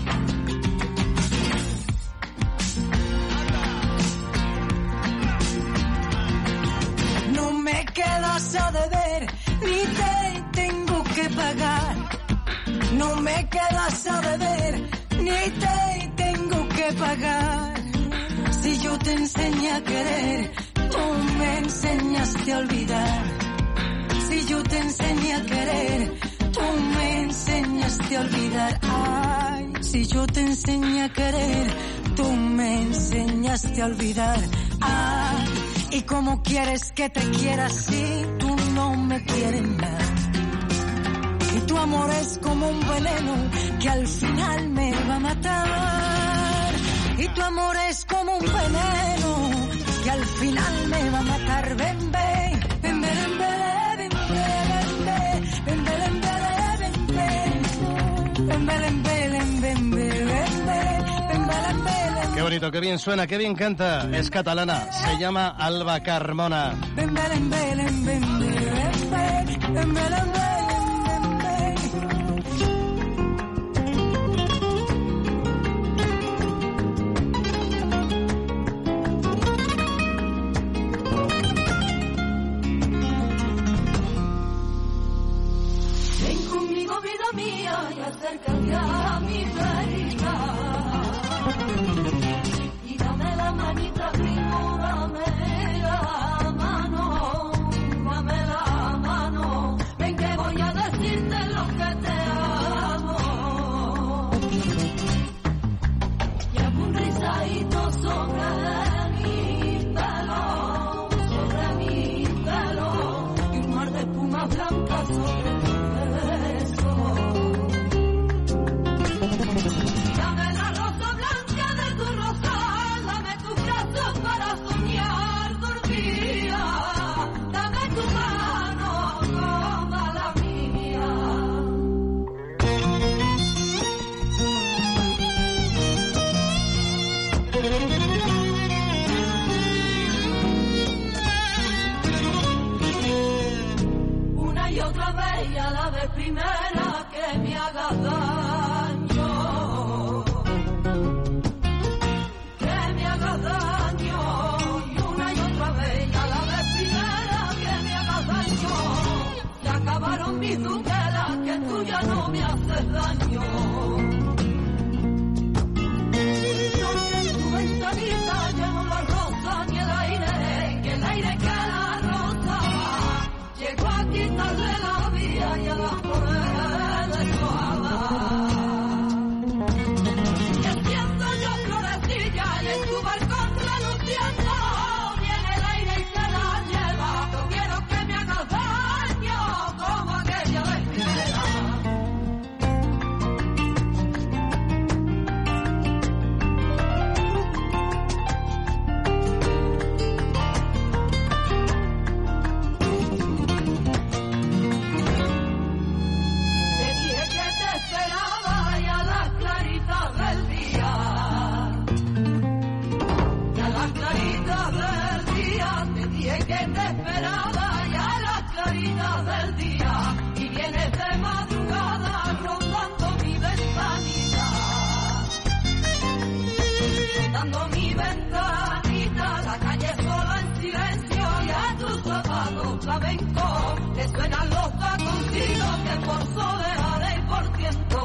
No me quedas a deber, ni te tengo que pagar. No me quedas a deber, ni te tengo que pagar. Si yo te enseñé a querer, tú me enseñaste a olvidar. Si yo te enseñé a querer, tú me enseñaste a olvidar. Ay, si yo te enseñé a querer, tú me enseñaste a olvidar. Ay, y cómo quieres que te quiera si tú no me quieres nada. Y tu amor es como un veneno que al final me va a matar. Y tu amor es como un veneno que al final me va a matar. Ven, ve, ven, ven, ven, ven, ven, ven, ven, ven, ven, ven, ven, ven, ven, ven, ven, ven. Qué bonito, qué bien suena, qué bien canta. Es catalana, se llama Alba Carmona. Ven, ven, ven, ven, ven, ven, ven, ven. Ven conmigo, vida mía, y acércate a mi reina. Y dame la manita, primo, dame la mano, dame la mano. Ven que voy a decirte lo que te amo. Y hago un rizadito sobre mi pelo, sobre mi pelo, y un mar de espuma blanca sobre mi beso. Dame la rosa blanca de tu rosal, dame tus brazos para soñar dormida, dame tu mano como la mía. Una y otra vez y a la vez primera que me haga daño, que me haga daño. Y una y otra vez y a la vez primera que me haga daño. Se acabaron mis duqueras, que tú ya no me haces daño. Porque en tu ventanita ya no la rosa ni el aire, que el aire que la rosa llegó a quitarle la vida y a las poder. también que te esperaba ya a la claridad del día y vienes de madrugada rondando mi ventanita, rondando mi ventanita, la calle sola en silencio y a tus zapatos flamenco que suenan los taconcitos que por soleada y por ciento.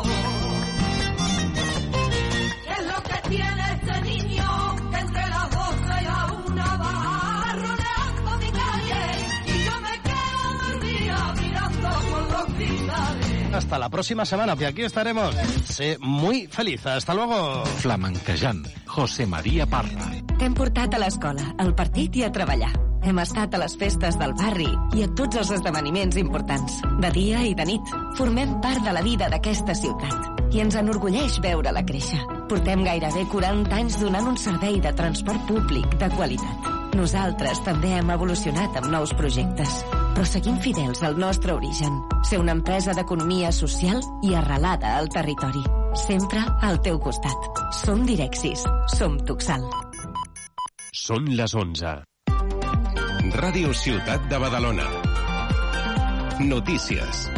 ¿Qué es lo que tiene este niño que entre las doce y la una va rodeando mi calle y yo me quedo dormida mirando por los cristales? Hasta la próxima semana, que aquí estaremos. Sé muy feliz. Hasta luego. Flamenquejant, José María Parra. T'hem portat a l'escola, al partit i a treballar. Hem estat a les festes del barri i a tots els esdeveniments importants. De dia i de nit. Formem part de la vida d'aquesta ciutat. I ens enorgulleix veure-la créixer. Portem gairebé quaranta anys donant un servei de transport públic de qualitat. Nosaltres també hem evolucionat amb nous projectes. Però seguim fidels al nostre origen. Ser una empresa d'economia social i arrelada al territori. Sempre al teu costat. Som Direxis. Som Tuxal. Són les onze. Ràdio Ciutat de Badalona. Notícies.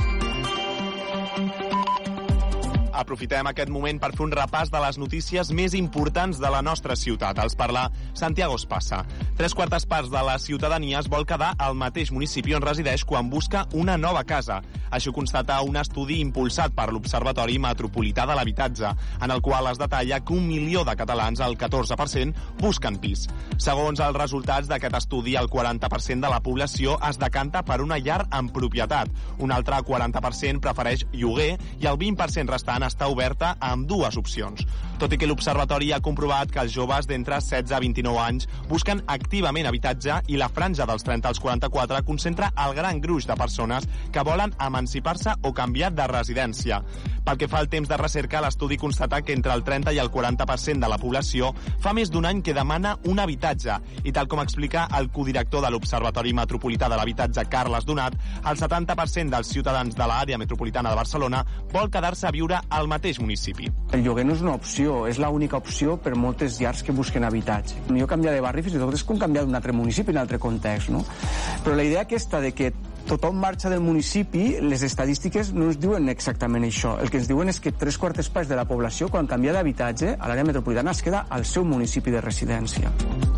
Aprofitem aquest moment per fer un repàs de les notícies més importants de la nostra ciutat. Els parla Santiago Espasa. Tres quartes parts de la ciutadania es vol quedar al mateix municipi on resideix quan busca una nova casa. Això constata un estudi impulsat per l'Observatori Metropolità de l'Habitatge, en el qual es detalla que un milió de catalans, el catorze per cent, busquen pis. Segons els resultats d'aquest estudi, el quaranta per cent de la població es decanta per una llar en propietat. Un altre quaranta per cent prefereix lloguer i el vint per cent restant està oberta a ambdues opcions. Tot i que l'Observatori ha comprovat que els joves d'entre setze a vint-i-nou anys busquen activament habitatge i la franja dels trenta als quaranta-quatre concentra el gran gruix de persones que volen emancipar-se o canviar de residència. Pel que fa al temps de recerca, l'estudi constata que entre el trenta i el quaranta per cent de la població fa més d'un any que demana un habitatge i tal com explica el codirector de l'Observatori Metropolità de l'Habitatge, Carles Donat, el setanta per cent dels ciutadans de l'àrea metropolitana de Barcelona vol quedar-se a viure al mateix municipi. El lloguer no és una opció, és l'única opció per moltes llars que busquen habitatge. Jo canviar de barri fins i tot és com canviar d'un altre municipi, en un altre context, no? Però la idea aquesta de que tothom marxa del municipi, les estadístiques no ens diuen exactament això. El que ens diuen és que tres quartes parts de la població, quan canvia d'habitatge, a l'àrea metropolitana es queda al seu municipi de residència.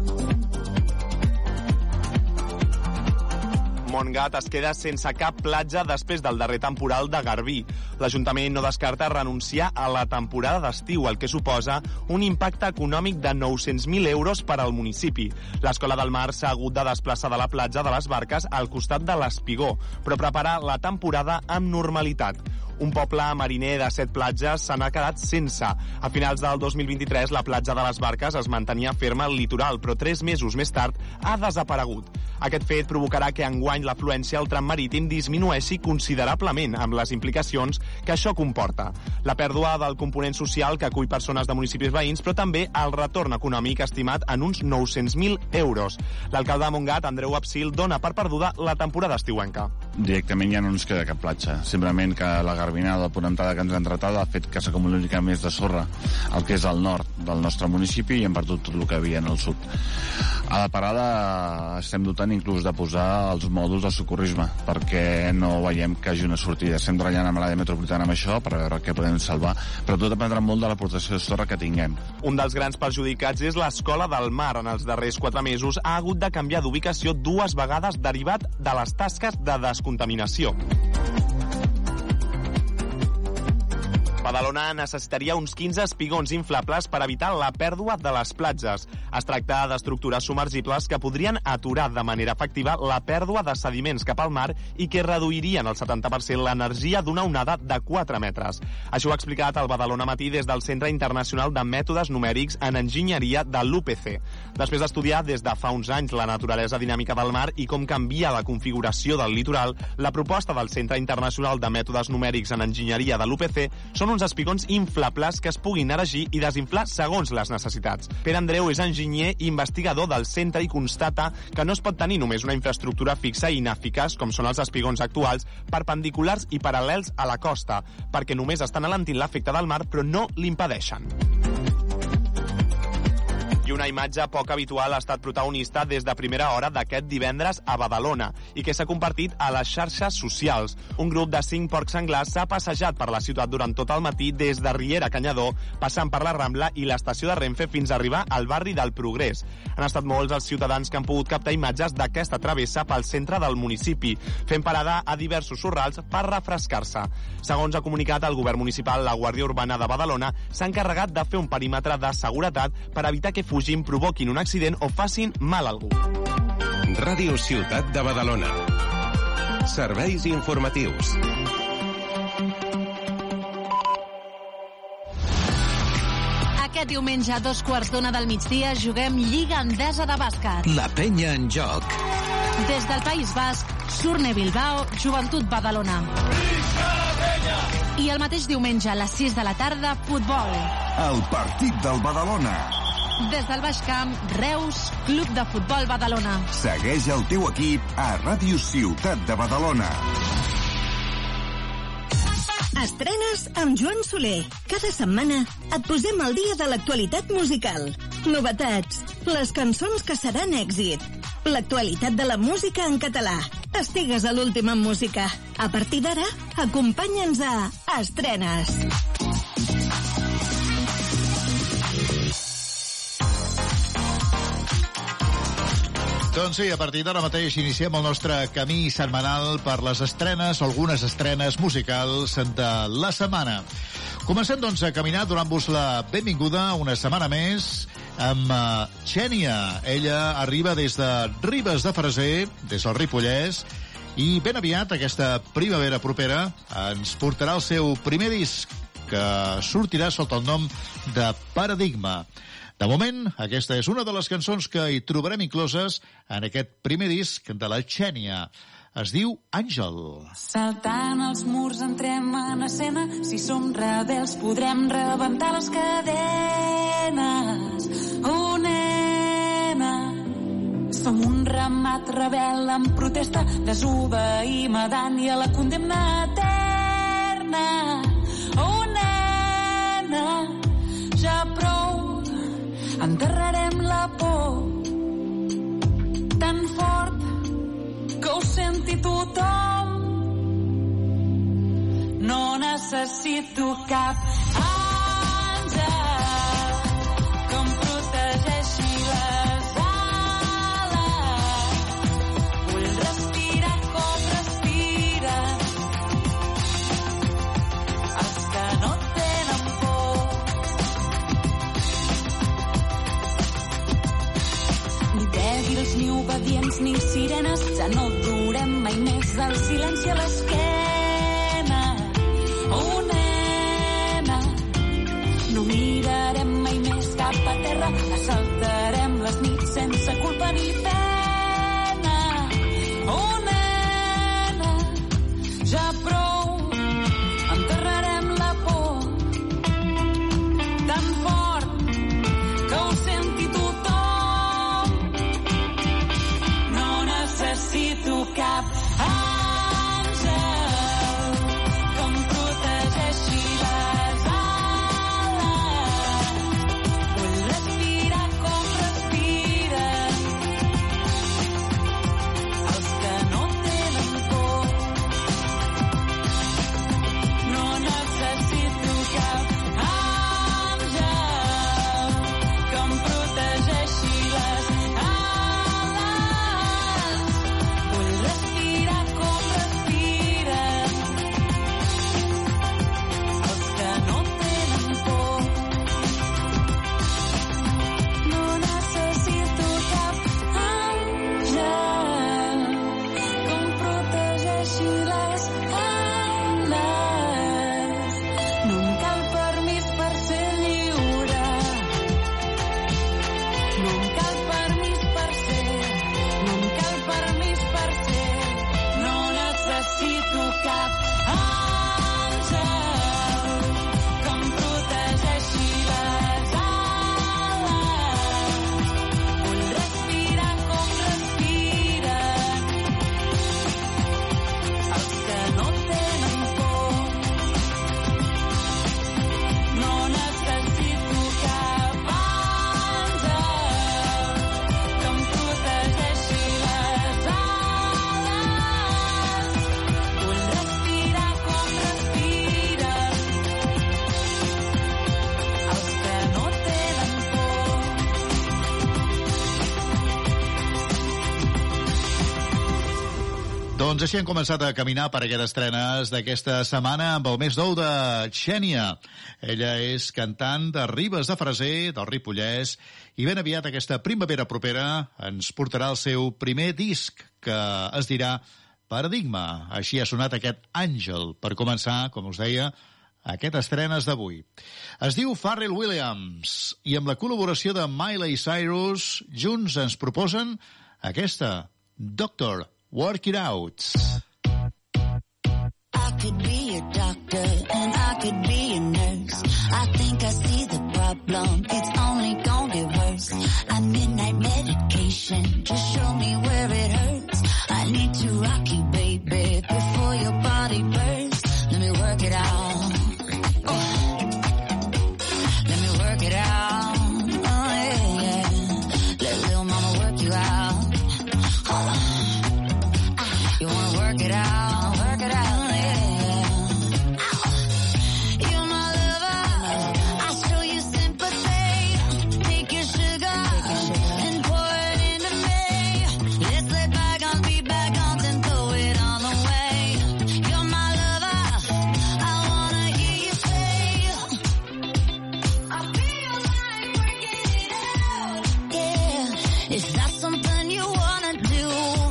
Montgat es queda sense cap platja després del darrer temporal de Garbí. L'Ajuntament no descarta renunciar a la temporada d'estiu, el que suposa un impacte econòmic de nou-cents mil euros per al municipi. L'Escola del Mar s'ha hagut de desplaçar de la platja de les Barques al costat de l'Espigó, però prepara la temporada amb normalitat. Un poble mariner de set platges se n'ha quedat sense. A finals del dos mil vint-i-tres, la platja de les Barques es mantenia ferma al litoral, però tres mesos més tard ha desaparegut. Aquest fet provocarà que enguany l'afluència al tram marítim disminueixi considerablement, amb les implicacions que això comporta. La pèrdua del component social que acull persones de municipis veïns, però també el retorn econòmic estimat en uns nou-cents mil euros. L'alcalde de Montgat, Andreu Absil, dona per perduda la temporada estiuenca. Directament ja no ens queda cap platja. Simplement que la garbinada, la ponentada que ens han tratat ha fet que s'acumuli una mica més de sorra el que és al nord del nostre municipi i hem perdut tot el que havia en el sud. A la parada estem dotant inclús de posar els mòduls de socorrisme perquè no veiem que hi hagi una sortida. Estem treballant amb l'àrea metropolitana amb això per veure què podem salvar, però tot dependrà molt de l'aportació de sorra que tinguem. Un dels grans perjudicats és l'Escola del Mar. En els darrers quatre mesos ha hagut de canviar d'ubicació dues vegades derivat de les tasques de descontaminació. Badalona necessitaria uns quinze espigons inflables per evitar la pèrdua de les platges. Es tracta d'estructures submergibles que podrien aturar de manera efectiva la pèrdua de sediments cap al mar i que reduirien el setanta per cent l'energia d'una onada de quatre metres. Això ho ha explicat el Badalona Matí des del Centre Internacional de Mètodes Numèrics en Enginyeria de l'U P C. Després d'estudiar des de fa uns anys la naturalesa dinàmica del mar i com canvia la configuració del litoral, la proposta del Centre Internacional de Mètodes Numèrics en Enginyeria de l'U P C són uns espigons inflables que es puguin erigir i desinflar segons les necessitats. Pere Andreu és enginyer i investigador del centre i constata que no es pot tenir només una infraestructura fixa i ineficaç, com són els espigons actuals, perpendiculars i paral·lels a la costa, perquè només estan alentint l'efecte del mar però no l'impedeixen. I una imatge poc habitual ha estat protagonista des de primera hora d'aquest divendres a Badalona i que s'ha compartit a les xarxes socials. Un grup de cinc porcs senglars s'ha passejat per la ciutat durant tot el matí des de Riera Canyador, passant per la Rambla i l'estació de Renfe fins a arribar al barri del Progrés. Han estat molts els ciutadans que han pogut captar imatges d'aquesta travessa pel centre del municipi, fent parada a diversos sorrals per refrescar-se. Segons ha comunicat el govern municipal, la Guàrdia Urbana de Badalona s'ha encarregat de fer un perímetre de seguretat per evitar que fugin, provoquin un accident o facin mal a algú. Ràdio Ciutat de Badalona. Serveis informatius. Aquest diumenge a dos quarts d'una del migdia juguem Lliga Endesa de bàsquet. La penya en joc. Des del País Basc, Surne Bilbao, Joventut Badalona. I el mateix diumenge a les sis de la tarda, futbol. El partit del Badalona. Des del Baix Camp, Reus, Club de Futbol Badalona. Segueix el teu equip a Ràdio Ciutat de Badalona. Estrenes amb Joan Soler. Cada setmana et posem al dia de l'actualitat musical. Novetats, les cançons que seran èxit, l'actualitat de la música en català. Estigues a l'últim en música. A partir d'ara, acompanya'ns a Estrenes. Doncs sí, a partir d'ara mateix iniciem el nostre camí setmanal per les estrenes, algunes estrenes musicals de la setmana. Comencem, doncs, a caminar donant-vos la benvinguda una setmana més amb uh, Xènia. Ella arriba des de Ribes de Freser, des del Ripollès, i ben aviat, aquesta primavera propera, ens portarà el seu primer disc, que sortirà sota el nom de Paradigma. De moment, aquesta és una de les cançons que hi trobarem incloses en aquest primer disc de la Xènia. Es diu Àngel. Saltant els murs entrem en escena, si som rebels podrem rebentar les cadenes. Oh, nena, som un ramat rebel en protesta, desobeïm a Dani a la condemna eterna. Oh, nena, ja prou, enterrarem la por tan fort que ho senti tothom. No necessito cap àngel que em protegeixi les ales. Vull respirar com respira els que no tenen por. Ni dèbils, ni obedients, ni sirenes, ja no durem mai més el silenci a l'esquena. Oh, nena, no mirarem mai més cap a terra, assaltarem les nits sense culpa ni pena. Oh, nena, ja prou, enterrarem la por tan fort que ho senti tothom. No necessito cap àngel Doncs així hem començat a caminar per aquestes estrenes d'aquesta setmana amb el més nou de Xènia. Ella és cantant de Ribes de Freser, del Ripollès, i ben aviat aquesta primavera propera ens portarà el seu primer disc, que es dirà Paradigma. Així ha sonat aquest Àngel, per començar, com us deia, aquestes estrenes d'avui. Es diu Pharrell Williams, i amb la col·laboració de Miley Cyrus, junts ens proposen aquesta, Doctor, Work It Out. I could be a doctor and I could be a nurse. I think I see the problem, it's only gonna get worse. I midnight medication, just show me where it hurts. I need to rock you, baby, before your body bursts. Let me work it out. Oh. Let me work it out. Oh, yeah, yeah. Let little mama work you out. Oh. You wanna work it out, work it out, yeah. You're my lover, I show you sympathy. Take your sugar and pour it into me. Let's let bygones be bygones and throw it all away. You're my lover, I wanna hear you say, I feel like working it out. Yeah, is that something you wanna do?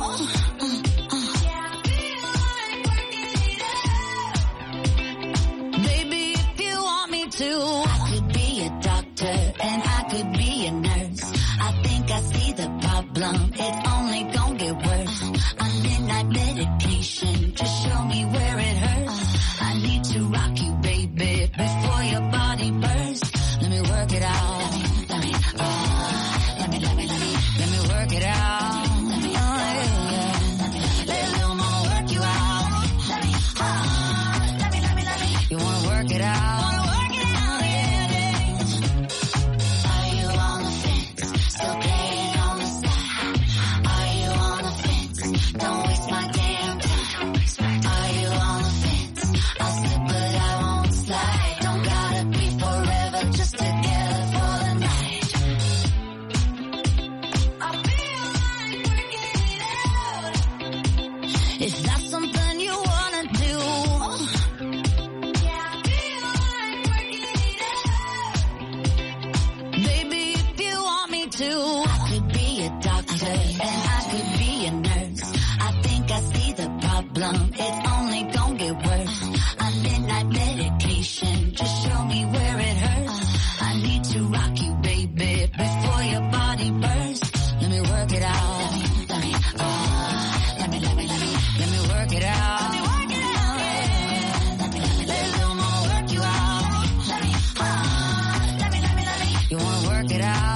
I could be a doctor and I could be a nurse. I think I see the problem, it's only gonna get worse. I'm midnight medication, just show me where it hurts. I need to rock you, baby, before your body bursts. Let me work it out. Let me, let me, oh, let me, let me, let me, let me work it out. Let me, oh, yeah, yeah. Let little mama work you out. Let me, oh, let me, let me, let me. You wanna work it out? It's only gonna get worse. I'm midnight medication, just show me where it hurts. I need to rock you, baby, before your body bursts. Let me work it out. Let me, let me, oh, let me, let me, let me, let me work it out. Let me work it out. Yeah. Let me, let me, let little mama work you out. Let me, oh, let me, let me, let me. You wanna work it out?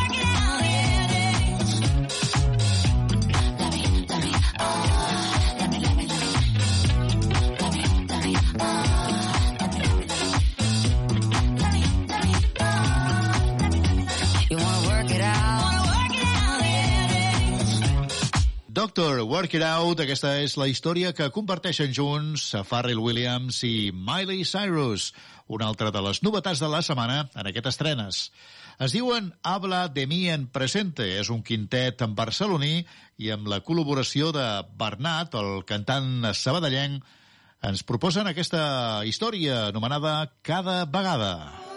Doctor, Work It Out, aquesta és la història que comparteixen junts a Pharrell Williams i Miley Cyrus, una altra de les novetats de la setmana en aquestes estrenes. Es diuen Habla de mi en presente, és un quintet en barceloní i amb la col·laboració de Bernat, el cantant sabadellenc, ens proposen aquesta història anomenada Cada vegada.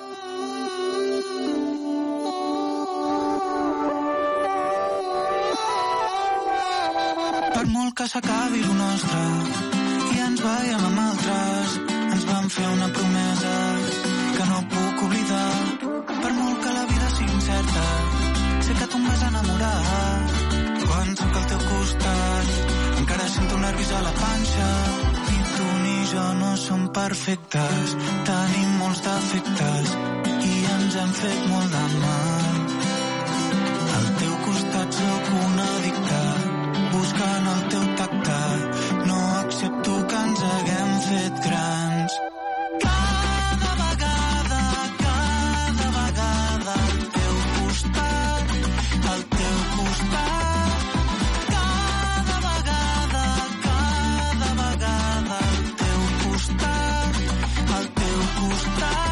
Per molt que s'acabi lo nostre i ens veiem amb altres, ens vam fer una promesa que no puc oblidar. Per molt que la vida sigui incerta, sé que tu em vas enamorar. Quan soc al teu costat, encara sento nervis a la panxa. Ni tu ni jo no som perfectes, tenim molts defectes i ens hem fet molt de mal. Al teu costat sóc un addicte, buscant el teu tacte, no accepto que ens haguem fet grans. Cada vegada, cada vegada, al teu costat, al teu costat. Cada vegada, cada vegada, al teu costat, al teu costat.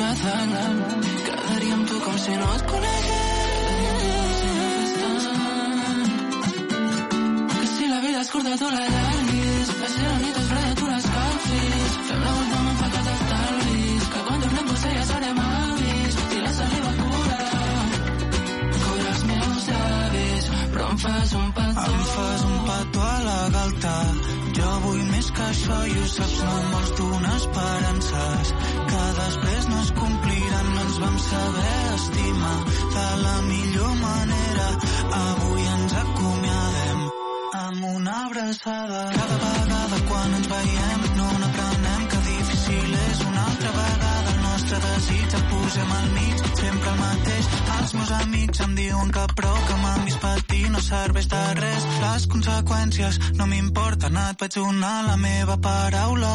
me dañan. Quedaria amb tu com si no et conegués. Que si la vida és curta tu l'allarguis, que si la nit és freda tu l'escalfis. Fem la volta amb enfacat estalvis, que quan tornem potser ja serem avis. I la saliva cura, cura els meus llavis. Però em fas un petó, em fas un petó a la galta. Jo vull més que això i ho saps, no em vols donar esperances que després no es compliran. No ens vam saber estimar de la millor manera. Avui ens acomiadem amb una abraçada. Cada vegada quan ens veiem no n'aprenem que difícil és una altra vegada. El nostre desig el posem al mig, sempre el mateix. Els meus amics em diuen que prou, que m'han vist patir no serveix de res. Les conseqüències no m'importen, et vaig donar la meva paraula.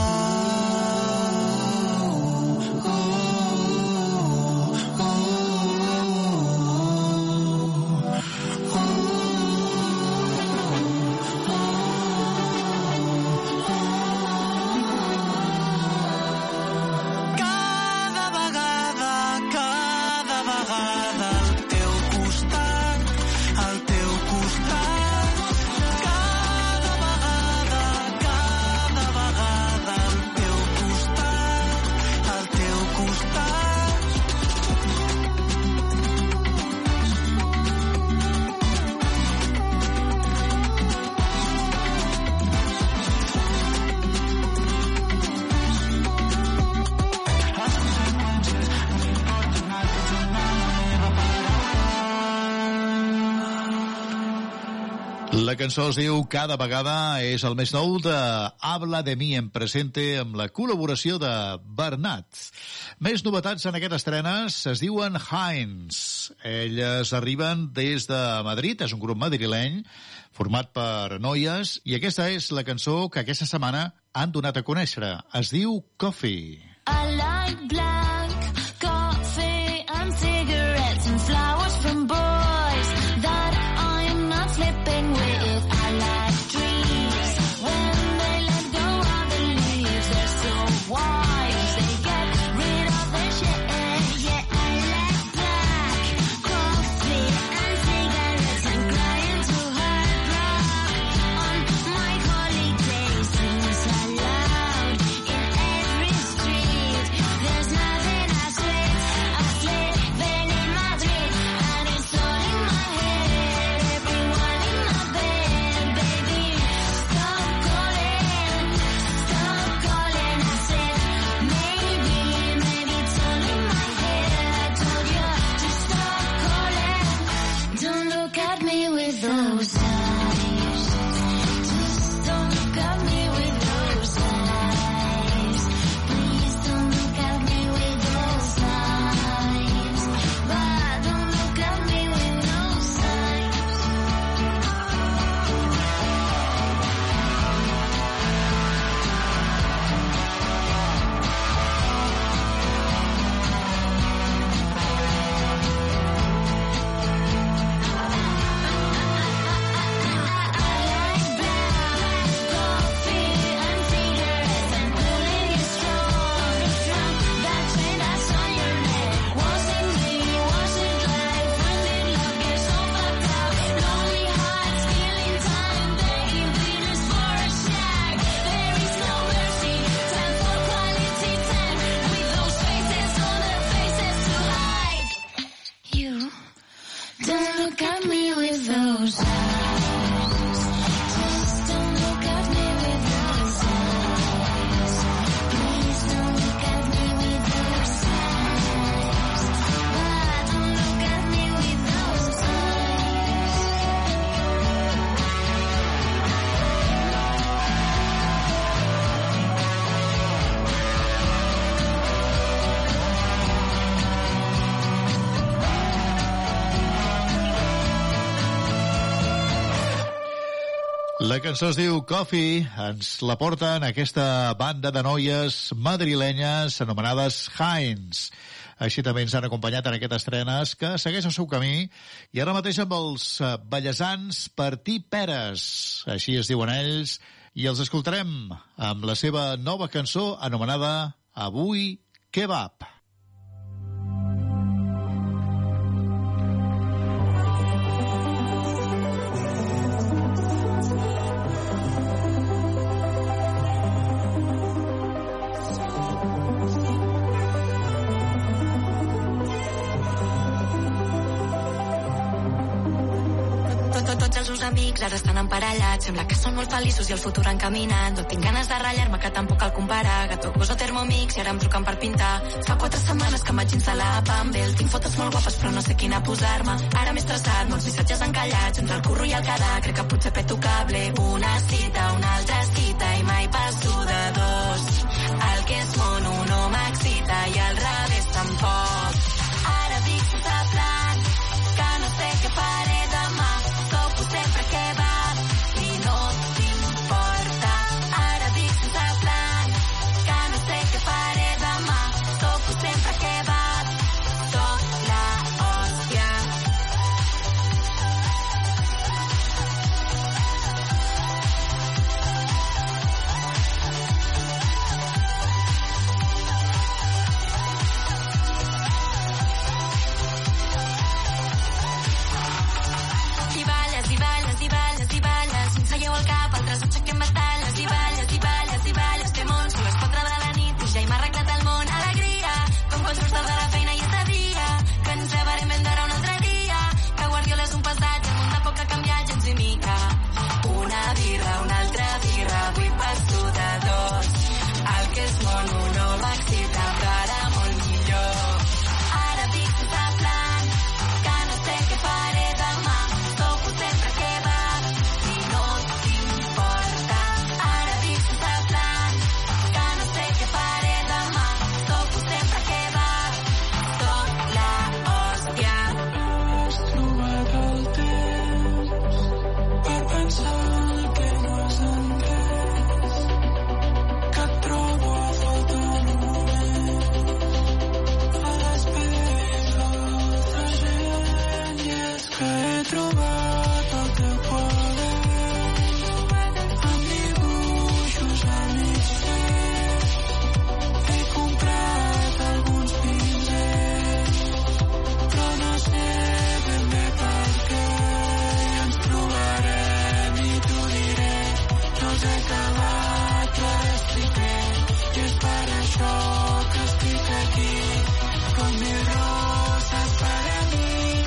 La cançó es diu Cada vegada, és el més nou de Habla de mi en presente amb la col·laboració de Bernat. Més novetats en aquestes estrenes es diuen Heinz. Elles arriben des de Madrid, és un grup madrileny format per noies i aquesta és la cançó que aquesta setmana han donat a conèixer. Es diu Coffee. I like black coffee and cigarettes and flowers from boys that I'm not sleeping with. I like trees when they let go of the leaves. They're so wise, they get rid of the shit. Yeah, I like black coffee and cigarettes and crying to hard rock on my holidays. Sings aloud in every street. There's nothing as sweet as living in Madrid, and it's all in my head. Everyone in my bed, baby, stop calling, stop calling. I said maybe, maybe it's all in my head. I told you to stop calling. Don't look at me with those eyes. Just don't look at me with those eyes. Please don't look at me with those eyes. But don't look at me with those eyes. Coffee and cigarettes and pulling you strong. Drunk, that chain that's on your neck. Was it me? Was it life? When did love get so fucked up? Lonely hearts stealing time, begging pleaders for a shag. There is no mercy, time for quality time. With those faces on their faces to hide. You don't look at me with those eyes. Just don't look at me with those eyes. Please don't look at me with those eyes. But don't look at me with those eyes. La cançó es diu Coffee, ens la porten aquesta banda de noies madrilenyes anomenades Heinz. Així també ens han acompanyat en aquestes estrenes que segueix el seu camí i ara mateix amb els eh, ballesans Partí Peres, així es diuen ells, i els escoltarem amb la seva nova cançó anomenada Avui Kebab. mesos amics, ara estan emparellats. Sembla que són molt feliços i el futur encaminant. No tinc ganes de ratllar-me, que tampoc cal comparar. Gato, gozo, Thermomix, i ara em truquen per pintar. Fa quatre setmanes que em vaig instal·lar a Pambel. Tinc fotos molt guapes, però no sé quina posar-me. Ara m'he estressat, molts missatges encallats entre el curro i el quedar. Crec que potser peto cable. Una cita, una altra cita, i mai passo de dos. El que és mono no m'excita i al revés tampoc. Ara dic sense plan que no sé què faré demà. Toco sempre que va i no t'importa. Ara dic sense plan que no sé què faré demà. Toco sempre que va. Soc la hòstia. I balles, i balles, i balles, i balles. Uns seieu al cap, altres aixequem batalles. I balles, i balles, i balles. Fem on són les quatre de la nit i ja hem arreglat el món. Alegria, com quan surts de la feina i és de dia. Que ens llevarem ben d'hora un altre dia. Que Guardiola és un passatge, el món de poc ha canviat gens ni mica. Una birra, una altra birra, avui passo de dos. El que és mono no m'excita, però ara molt millor. Ara dic sense plan que no sé què faré demà. Toco sempre que va i no t'importa. Ara dic sense plan que no sé què faré demà. Toco sempre que va. Soc la hòstia. Has trobat el temps per pensar el que no has entès, que et trobo a faltar només a l'espera d'altra gent. I és que he trobat el teu quadern amb dibuixos a mig fer. He comprat alguns pinzells, però no sé ben bé per què. I ens trobarem i t'ho diré. No els he acabat, però estic bé. I és per això que estic aquí, con mil roses para mí.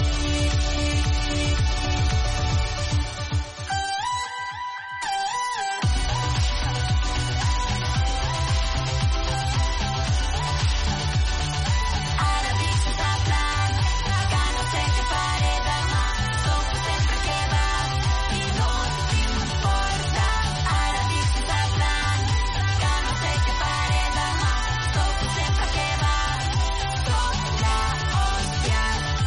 Ara dic sense plan que no sé què faré demà. Toco sempre que va i no t'importa. Ara dic sense plan que no sé què faré demà. Toco sempre que va. Soc la hòstia.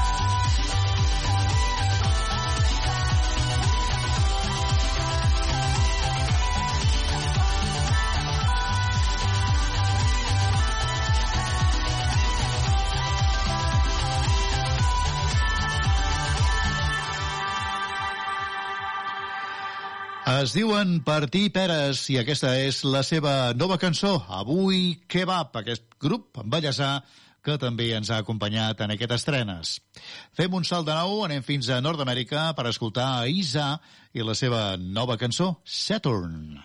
Es diuen Partir Peres i aquesta és la seva nova cançó, Avui Kebab, aquest grup ballesà que també ens ha acompanyat en aquestes estrenes. Fem un salt de nou, anem fins a Nord-Amèrica per escoltar a Isa i la seva nova cançó, Saturn.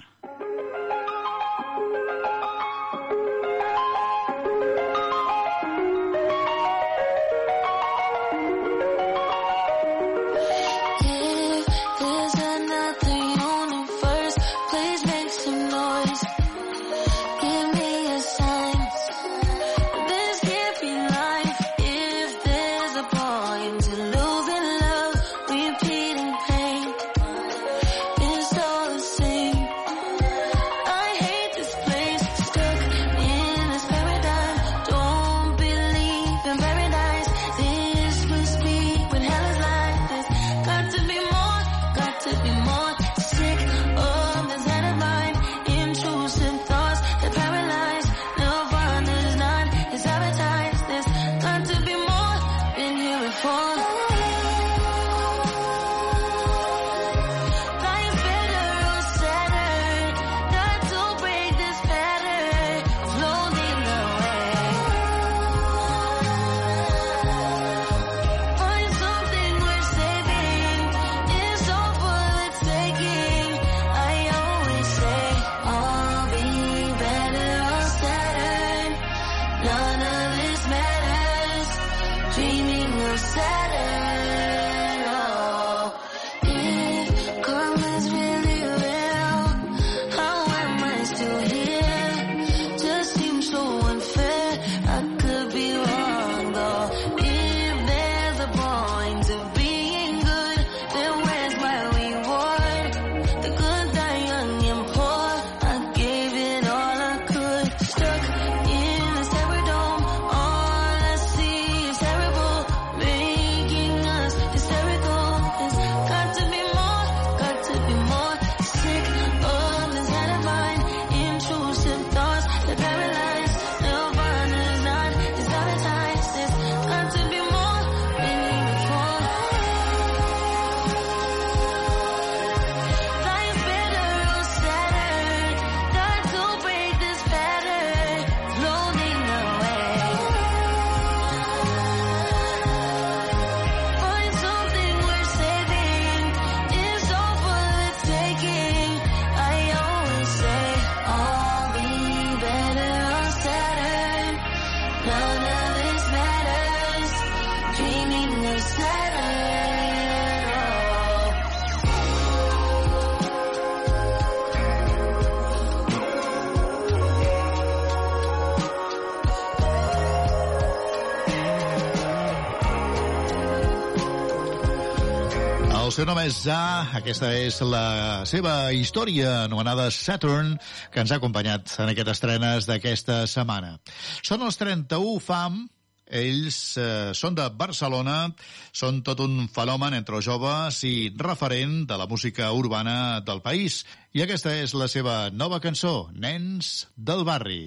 If there's another universe, please make some noise. Give me a sign. This can't be life. If there's a point to losing love, repeating pain, it's all the same. El seu nom és Za, aquesta és la seva història anomenada Saturn, que ens ha acompanyat en aquestes estrenes d'aquesta setmana. Són els trenta-u Fam, ells eh, són de Barcelona, són tot un fenomen entre els joves i referent de la música urbana del país. I aquesta és la seva nova cançó, Nens del Barri.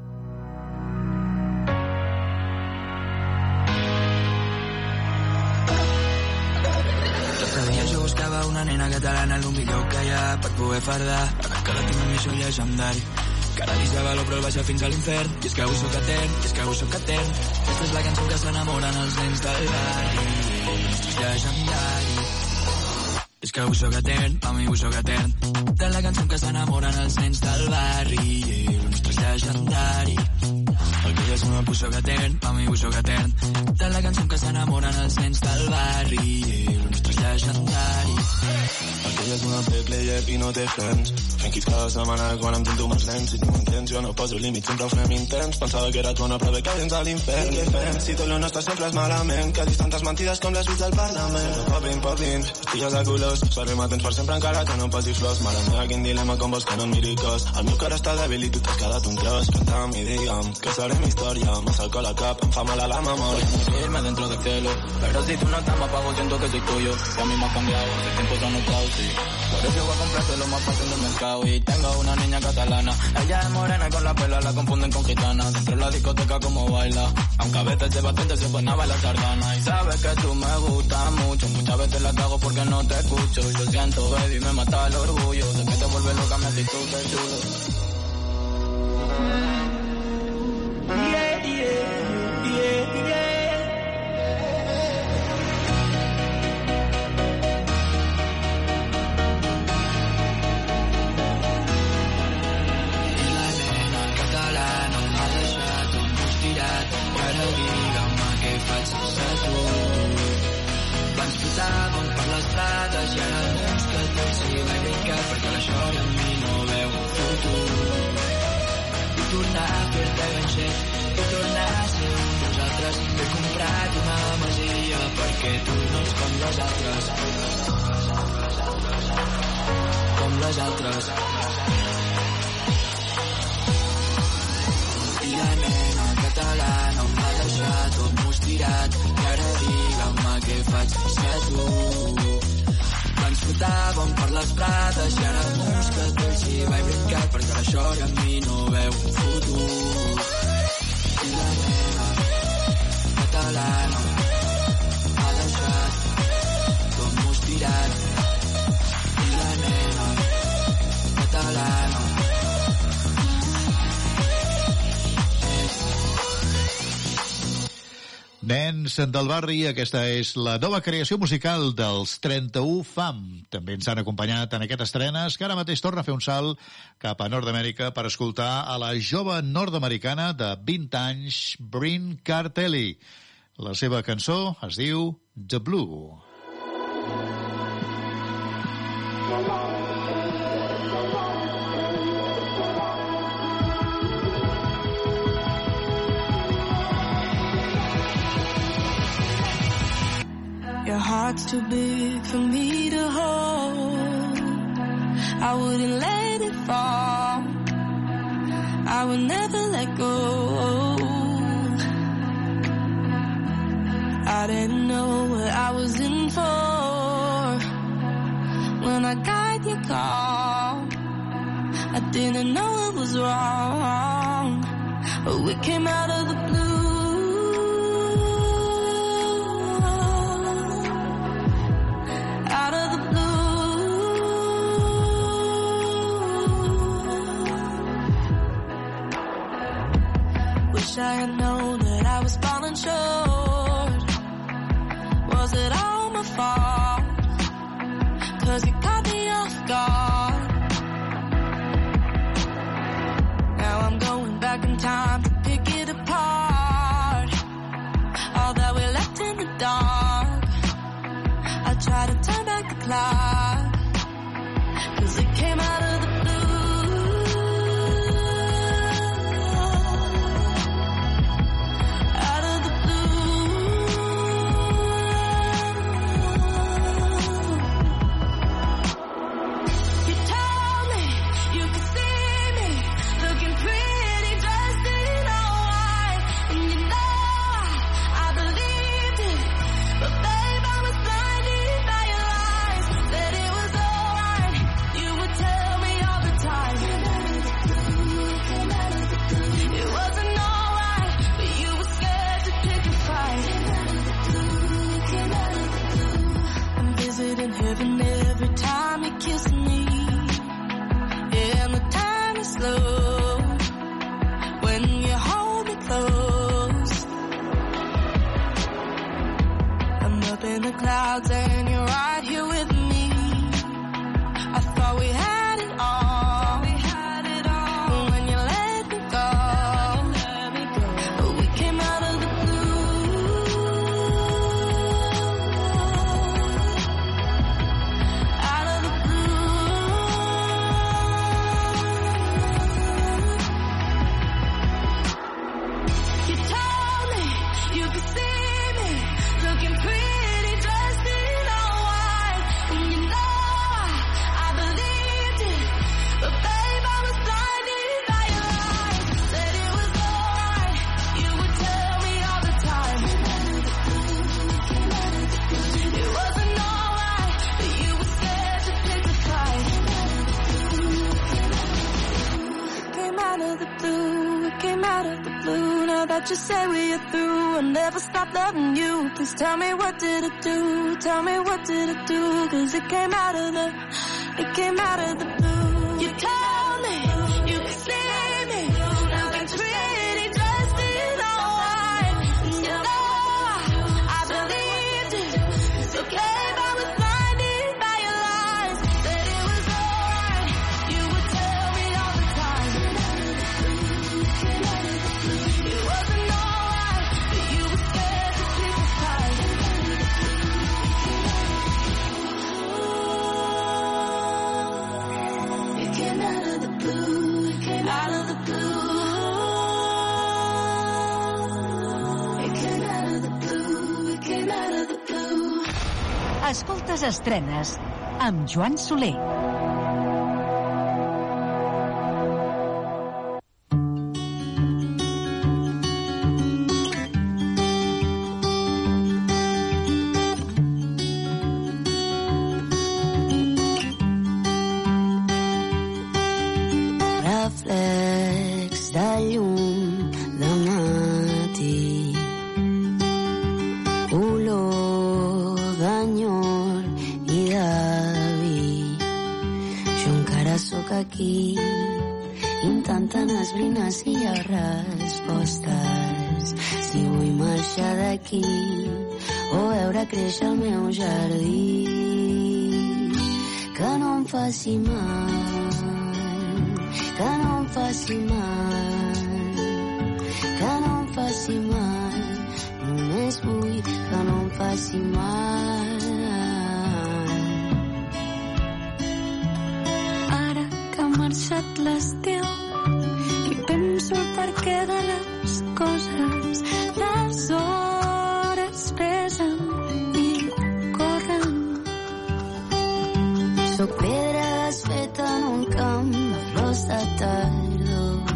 L'altre dia jo buscava una nena catalana, el millor que hi ha per poder fardar. A veure que la tinc amb mi soy llegendari. Cada disc de valor però el baixa fins a l'infern. I és que avui soc etern, i és que avui soc etern. Aquesta és la cançó que s'enamoren els nens del barri. És llegendari. És que avui soc etern, a mi avui soc etern. De la cançó que s'enamoren els nens del barri. El nostre és llegendari. El que és una avui soc etern, a mi avui soc etern. De la cançó que s'enamoren els nens del barri. El nostre és llegendari. El que és una player i no té friends. Fent quits cada setmana quan em tinto amb els nens. Si tinc intents jo no poso límits, sempre ho fem intens. Pensava que eres bona però ve que vens a l'infern. Què fem? Si tot lo nostre sempre és malament. Que dis tantes mentides com les buits del Parlament. Popin, popin, pastilles de colors. Sorry, m'atens per sempre encara que no posis flors. Mare meva, quin dilema com vols que no em miri cos. El meu cor està dèbil i tu t'has quedat un tros. Canta'm i digue'm que seré mi història. Massa alcohol a cap, em fa mal a la memòria. Irme dentro del cielo, pero si tú no estás me apago, siento que soy tuyo. Y a mí me ha cambiado, hace tiempo ya no estás, sí. Por eso voy a comprarte lo más fácil del mercado. Y tengo una niña catalana, ella es morena y con la pela la confunden con gitana. Dentro de la discoteca como baila, aunque a veces se bastante se pone a bailar sardana. Y sabes que tú me gustas mucho, muchas veces la cago porque no te escucho. Yo siento, baby, me mata el orgullo de que te vuelve loca mi actitud de chulo. Yeah, yeah, yeah, yeah. Passaven per les prades i ara veus que tot s'hi va brincar perquè la joia en mi no veu un futur. Vull tornar a fer-te ganxet, vull tornar a ser un dels altres. M'he comprat una masia perquè tu no ets com les altres. Com les altres. I la nena catalana m'ha deixat tot mostrat i ara digue'm què faig si a tu ens flotàvem per les prades i ara veus que tot s'hi va brincar perquè la joia en mi no veu un futur. I la nena catalana m'ha deixat tot mostrat i la nena catalana Nens del Barri, aquesta és la nova creació musical dels trenta-u Fam. També ens han acompanyat en aquestes estrenes, que ara mateix torna a fer un salt cap a Nord-Amèrica per escoltar a la jove nord-americana de vint anys, Bryn Cartelli. La seva cançó es diu The Blue. Your heart's too big for me to hold. I wouldn't let it fall. I would never let go. I didn't know what I was in for when I got your call. I didn't know it was wrong, but we came out of the blue. Out of the blue. Wish I had known that I was falling short. Was it all my fault? Cause you caught me off guard. Now I'm going back in time to pick it apart. All that we left in the dark. I try to turn back the clock, cause it came out of the blue. Out of the blue. clouds and you're right here with me. I thought we had it all. But when you let me go, we came out of the blue. Out of the blue. You told me you could see me looking pretty dressed in all white. And you know I believed it, but babe, I was blinded by your eyes. Said it was alright, you would tell me all the time. It wasn't alright, but you were scared to take the fight. Came out of the blue, it came out of the blue. Now that you say we're through, I'll never stop loving you. Please tell me what did it do? Tell me what did it do? Cause it came out of the, it came out of the blue. You told me you could see me looking pretty dressed in all white. And you know I believed it. So babe, I was blinded by your lies. Said it was alright, you would tell me all the time. It wasn't alright, but you were scared to pick a fight. It came out of the blue, it came out of the blue. It came out of the blue, it came out of the blue. Escoltes estrenes amb Joan Soler. Reflex de llum de matí, olor d'enyor i de vi. Jo encara sóc aquí, intentant esbrinar si hi ha respostes. Si vull marxar d'aquí o veure créixer el meu jardí, que no em faci mal, que no em faci mal, que no em faci mal, només vull que no em faci mal. Ara que ha marxat l'estiu i penso el perquè de les coses, les hores pesen i corren. Soc pedra desfeta en un camp de flors de tardor.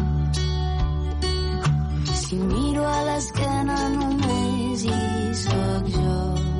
Si miro a l'esquena només hi soc jo.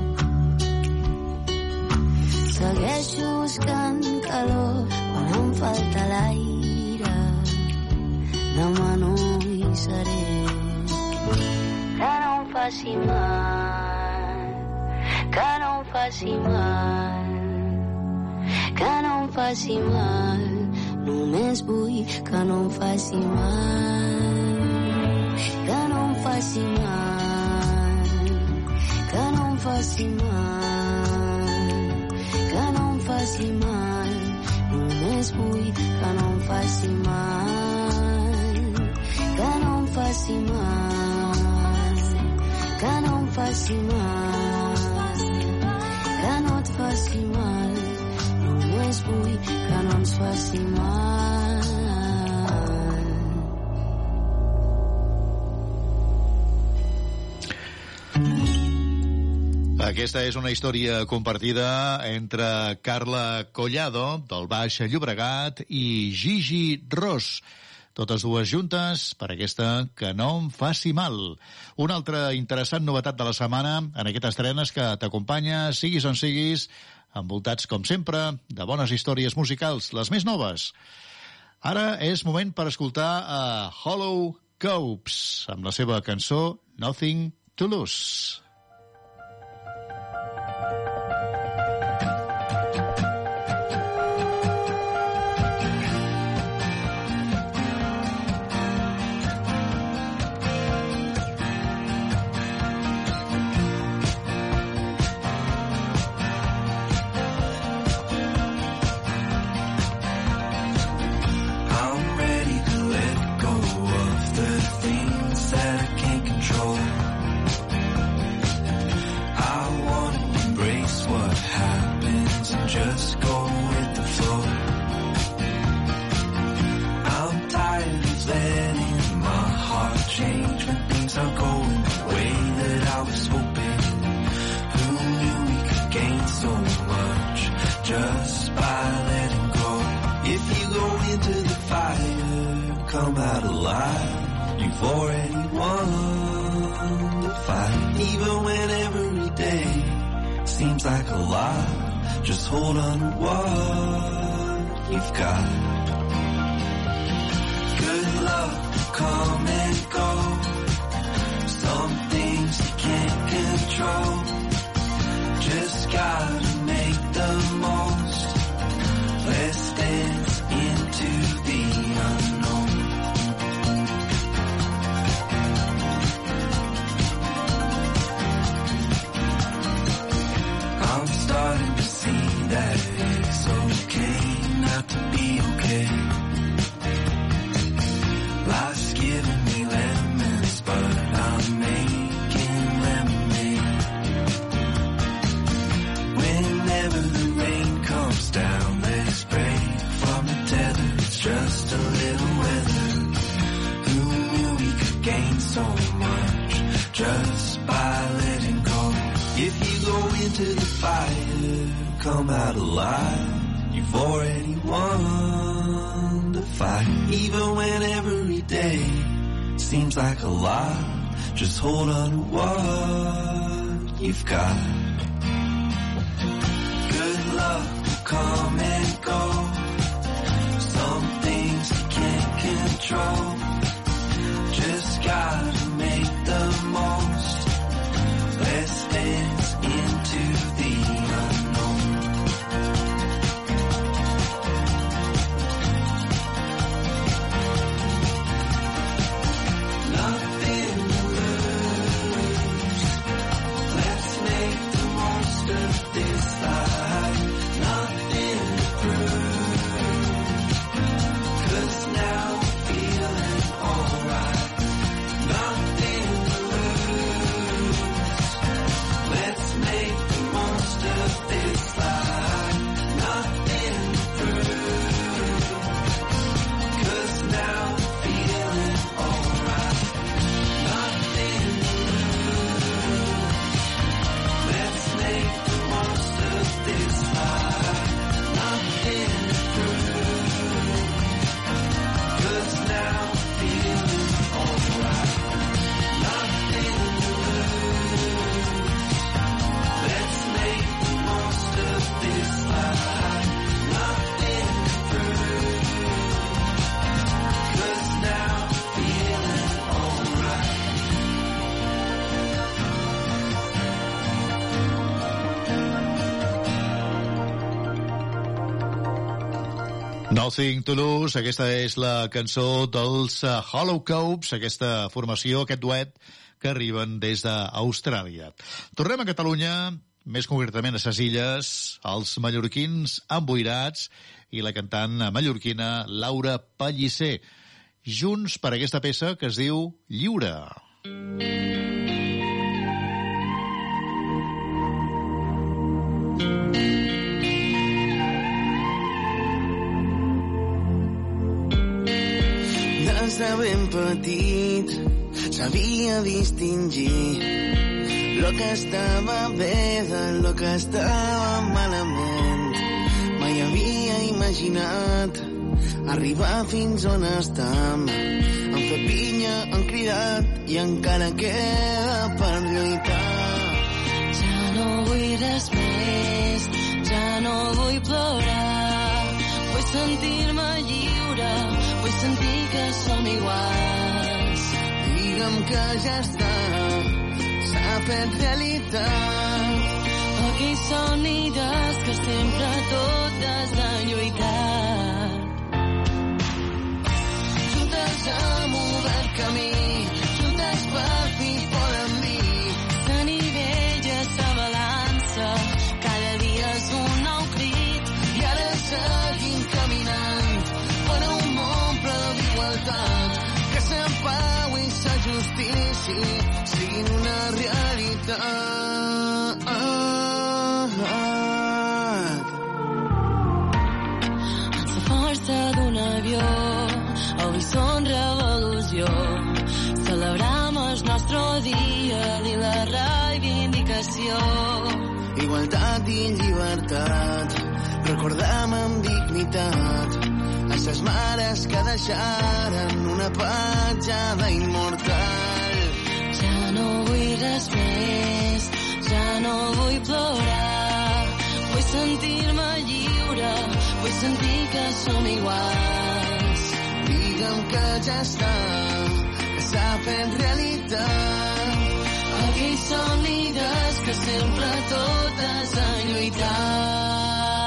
Segueixo buscant calor quan em falta l'aire. Demà no hi seré. Que no em faci mal, que no em faci mal, que no em faci mal, només vull que no em faci mal, que no em faci mal, que no em faci mal, que no em faci mal, només vull que no em faci mal, que no em faci mal, que no em faci mal, que no et faci mal, només vull que no ens faci mal. Aquesta és una història compartida entre Carla Collado, del Baix Llobregat, i Gigi Ros, totes dues juntes per aquesta Que no em faci mal. Una altra interessant novetat de la setmana en aquestes estrenes que t'acompanya, siguis on siguis, envoltats, com sempre, de bones històries musicals, les més noves. Ara és moment per escoltar a Hollow Copes, amb la seva cançó Nothing to Lose. come out alive. You've already won the fight. Even when every day seems like a lie, just hold on to what you've got. Good luck will come and go. Some things you can't control. Just gotta make the most. Let's dance into the unknown. I'm starting to see that it's okay not to be okay. Life's giving me lemons, but I'm making lemonade. Whenever the rain comes down, let's break from the tether. It's just a little weather. Who knew we could gain so much just by letting go? If you go into the fire, come out alive. You've already won the fight. Even when every day seems like a lie, just hold on to what you've got. Good luck will come and go. Some things you can't control. Just gotta make the most. Let's dance into the unknown. Nothing to lose. Let's make the most of this life. Nothing to prove. 'Cause now we're feeling alright. Nothing to lose. Let's make the most of this life. Nothing to prove. 'Cause now we're feeling alright. Nothing to lose. Let's make the most of this life. Nothing to prove. 'Cause now we're feeling alright. Nothing to lose. Let's make the most of this life. Nothing to prove. 'Cause now we're feeling alright. Nothing to lose, aquesta és la cançó dels uh, Hollow Copes, aquesta formació, aquest duet que arriben des d'Austràlia. Tornem a Catalunya, més concretament a ses Illes, els mallorquins emboirats i la cantant mallorquina Laura Pellicer, junts per aquesta peça que es diu Lliure. Des de ben petit sabia distingir lo que estava bé de lo que estava malament. Mai havia imaginat arribar fins on estam. Han fet pinya, han cridat i encara queda per lluitar. Ja no vull res més, ja no vull plorar. Vull sentir-me lliure, vull sentir que som iguals. Digue'm que ja està, s'ha fet realitat. Aquells somnides que sempre totes han lluitat. Juntes hem obert camí, juntes per fi podem dir. S'anivella sa balança, cada dia és un nou crit. I ara seguim caminant per a un món ple d'igualtat. Que sa pau i sa justícia siguin una realitat. Amb la força d'un avió, avui són revolució. Celebram el nostre dia i la reivindicació. Igualtat i llibertat, recordem amb dignitat. ses mares que deixaren una petjada immortal. Ja no vull res més, ja no vull plorar, vull sentir-me lliure, vull sentir que som iguals. Digue'm que ja està, que s'ha fet realitat, aquells somnis que sempre totes han lluitat.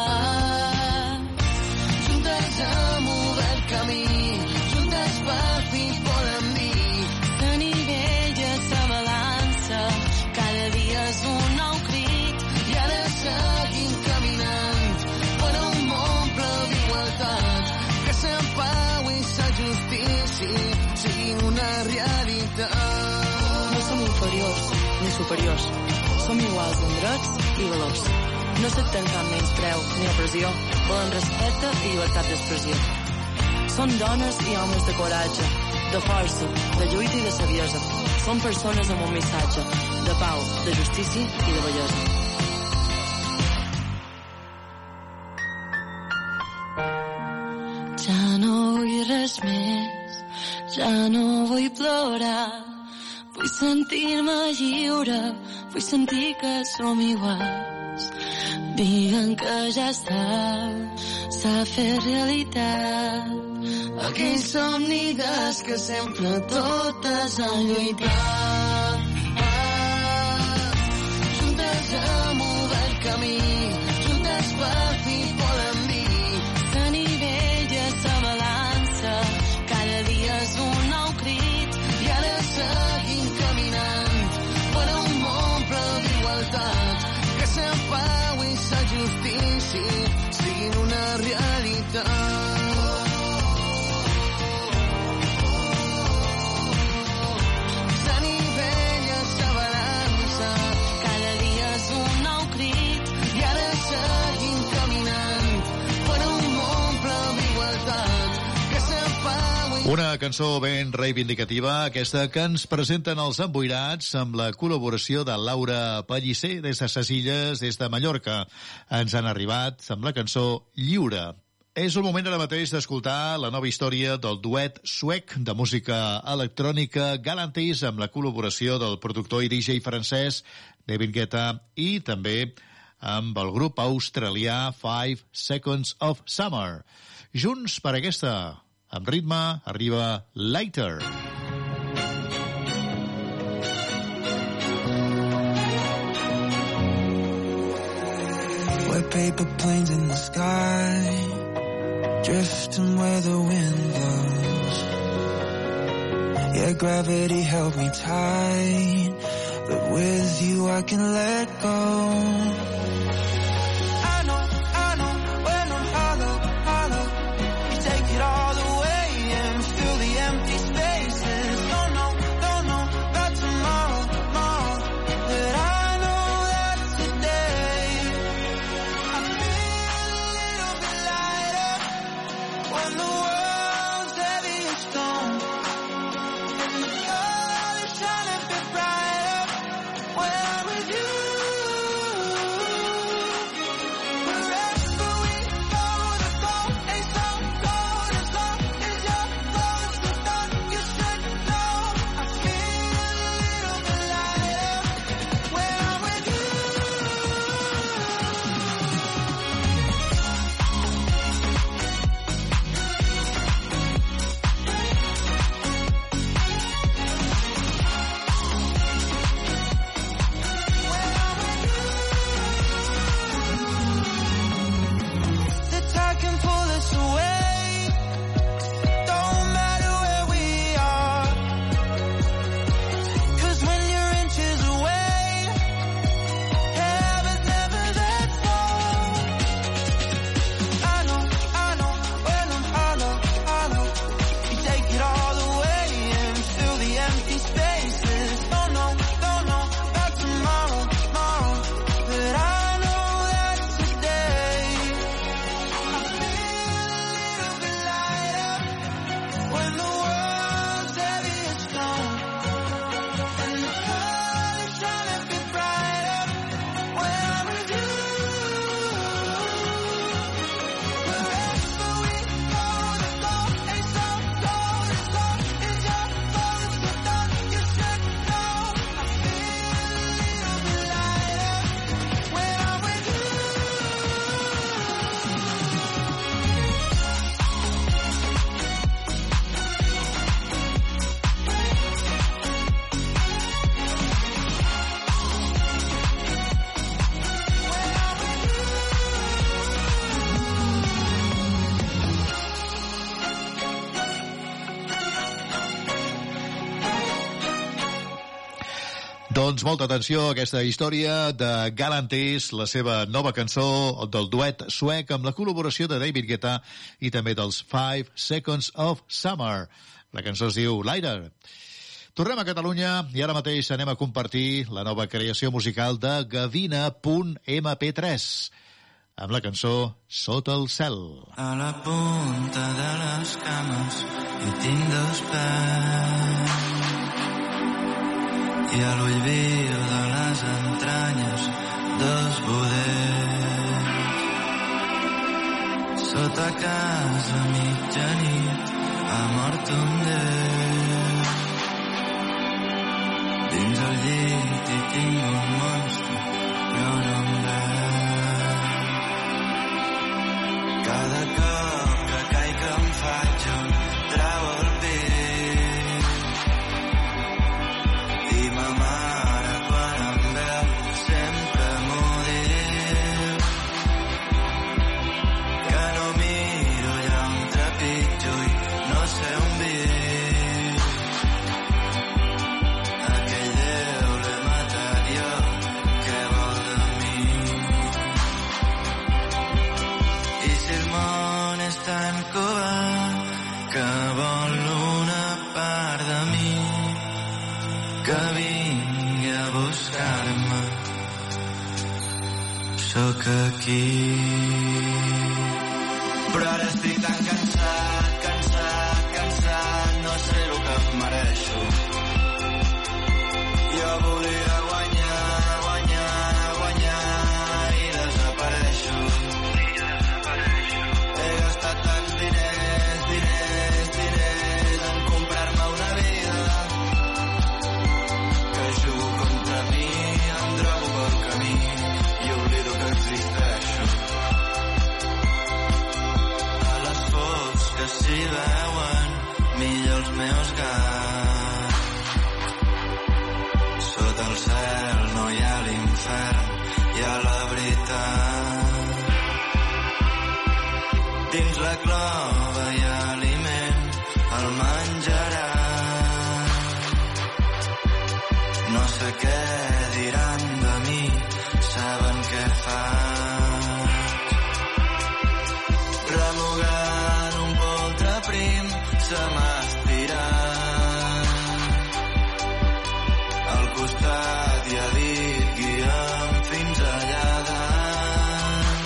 Juntes hem obert camí, juntes per fi podem dir. Tenir vella sa balança, cada dia és un nou crit, i ara seguim caminant per un món ple d'igualtat, que sa pau i sa justícia siguin una realitat. No som inferiors ni superiors, som iguals en drets i valors. No acceptem cap menyspreu ni opressió, volem respecte i llibertat d'expressió. Som dones i homes de coratge, de força, de lluita i de saviesa. Som persones amb un missatge de pau, de justícia i de bellesa. Ja no vull res més, ja no vull plorar, vull sentir-me lliure, vull sentir que som iguals. Digue'm que ja està, s'ha fet realitat, aquells somnis que sempre totes han lluitat. Ah, juntes hem obert camí, juntes per fi podem dir. Tenir vella sa balança, cada dia és un nou crit, i ara seguim caminant per un món ple d'igualtat, que sa pau i sa justícia siguin una realitat. Sa nivella, sa balança, cada dia és un nou crit, i ara seguim caminant per un món ple d'igualtat, que sa pau i... Una cançó ben reivindicativa, aquesta que ens presenten els Emboirats amb la col·laboració de Laura Pellicer des de ses Illes, des de Mallorca. Ens han arribat amb la cançó Lliure. És el moment ara mateix d'escoltar la nova història del duet suec de música electrònica Galantis amb la col·laboració del productor i D J francès David Guetta i també amb el grup australià Five Seconds of Summer. Junts per aquesta, amb ritme, arriba Later. White paper planes in the sky, drifting where the wind blows. Yeah, gravity held me tight, but with you I can let go. I know, I know, when I'm hollow, hollow, you take it all away and fill the empty spaces. Don't know, don't know about tomorrow, tomorrow, but I know that today I feel a little bit lighter when the world's heavy and stone, and the colors shine a bit brighter when I'm with you. Doncs molta atenció a aquesta història de Galantis, la seva nova cançó del duet suec amb la col·laboració de David Guetta i també dels Five Seconds of Summer. La cançó es diu Lighter. Tornem a Catalunya i ara mateix anem a compartir la nova creació musical de Gavina punt ema pe tres amb la cançó Sota el cel. A la punta de les cames hi tinc dos pèls i a l'ull viu de les entranyes dos budells. Sota casa mitjanit ha mort un d'ells. Dins el llit hi tinc un monstre però no em veu. Cada cop que caic em faig un trau al pit i ma mare quan em veu sempre m'ho diu que no miro allà on trepitjo i no sé on viu. Aquell Déu l'he matat jo, què vol de mi? I si el món és tan covard que vol una part de mi, que vingui a buscar-me, sóc aquí. Però ara estic tan cansat, cansat, cansat, no sé el que em mereixo. Jo volia guanyar, guanyar, guanyar i desapareixo. He gastat tants diners, diners, diners en comprar-me una vida que jugo contra mi, em drogo pel camí i oblido que existeixo. A les fotos que s'hi veuen millor els meus gats. Sota el cel no hi ha l'infern, hi ha la veritat. Dins la clova hi ha aliment, el menjaràs. No sé què diran de mi, saben què faig. Remugant un poltre prim se m'ha estirat. Al costat hi ha dit guia'm fins allà dalt.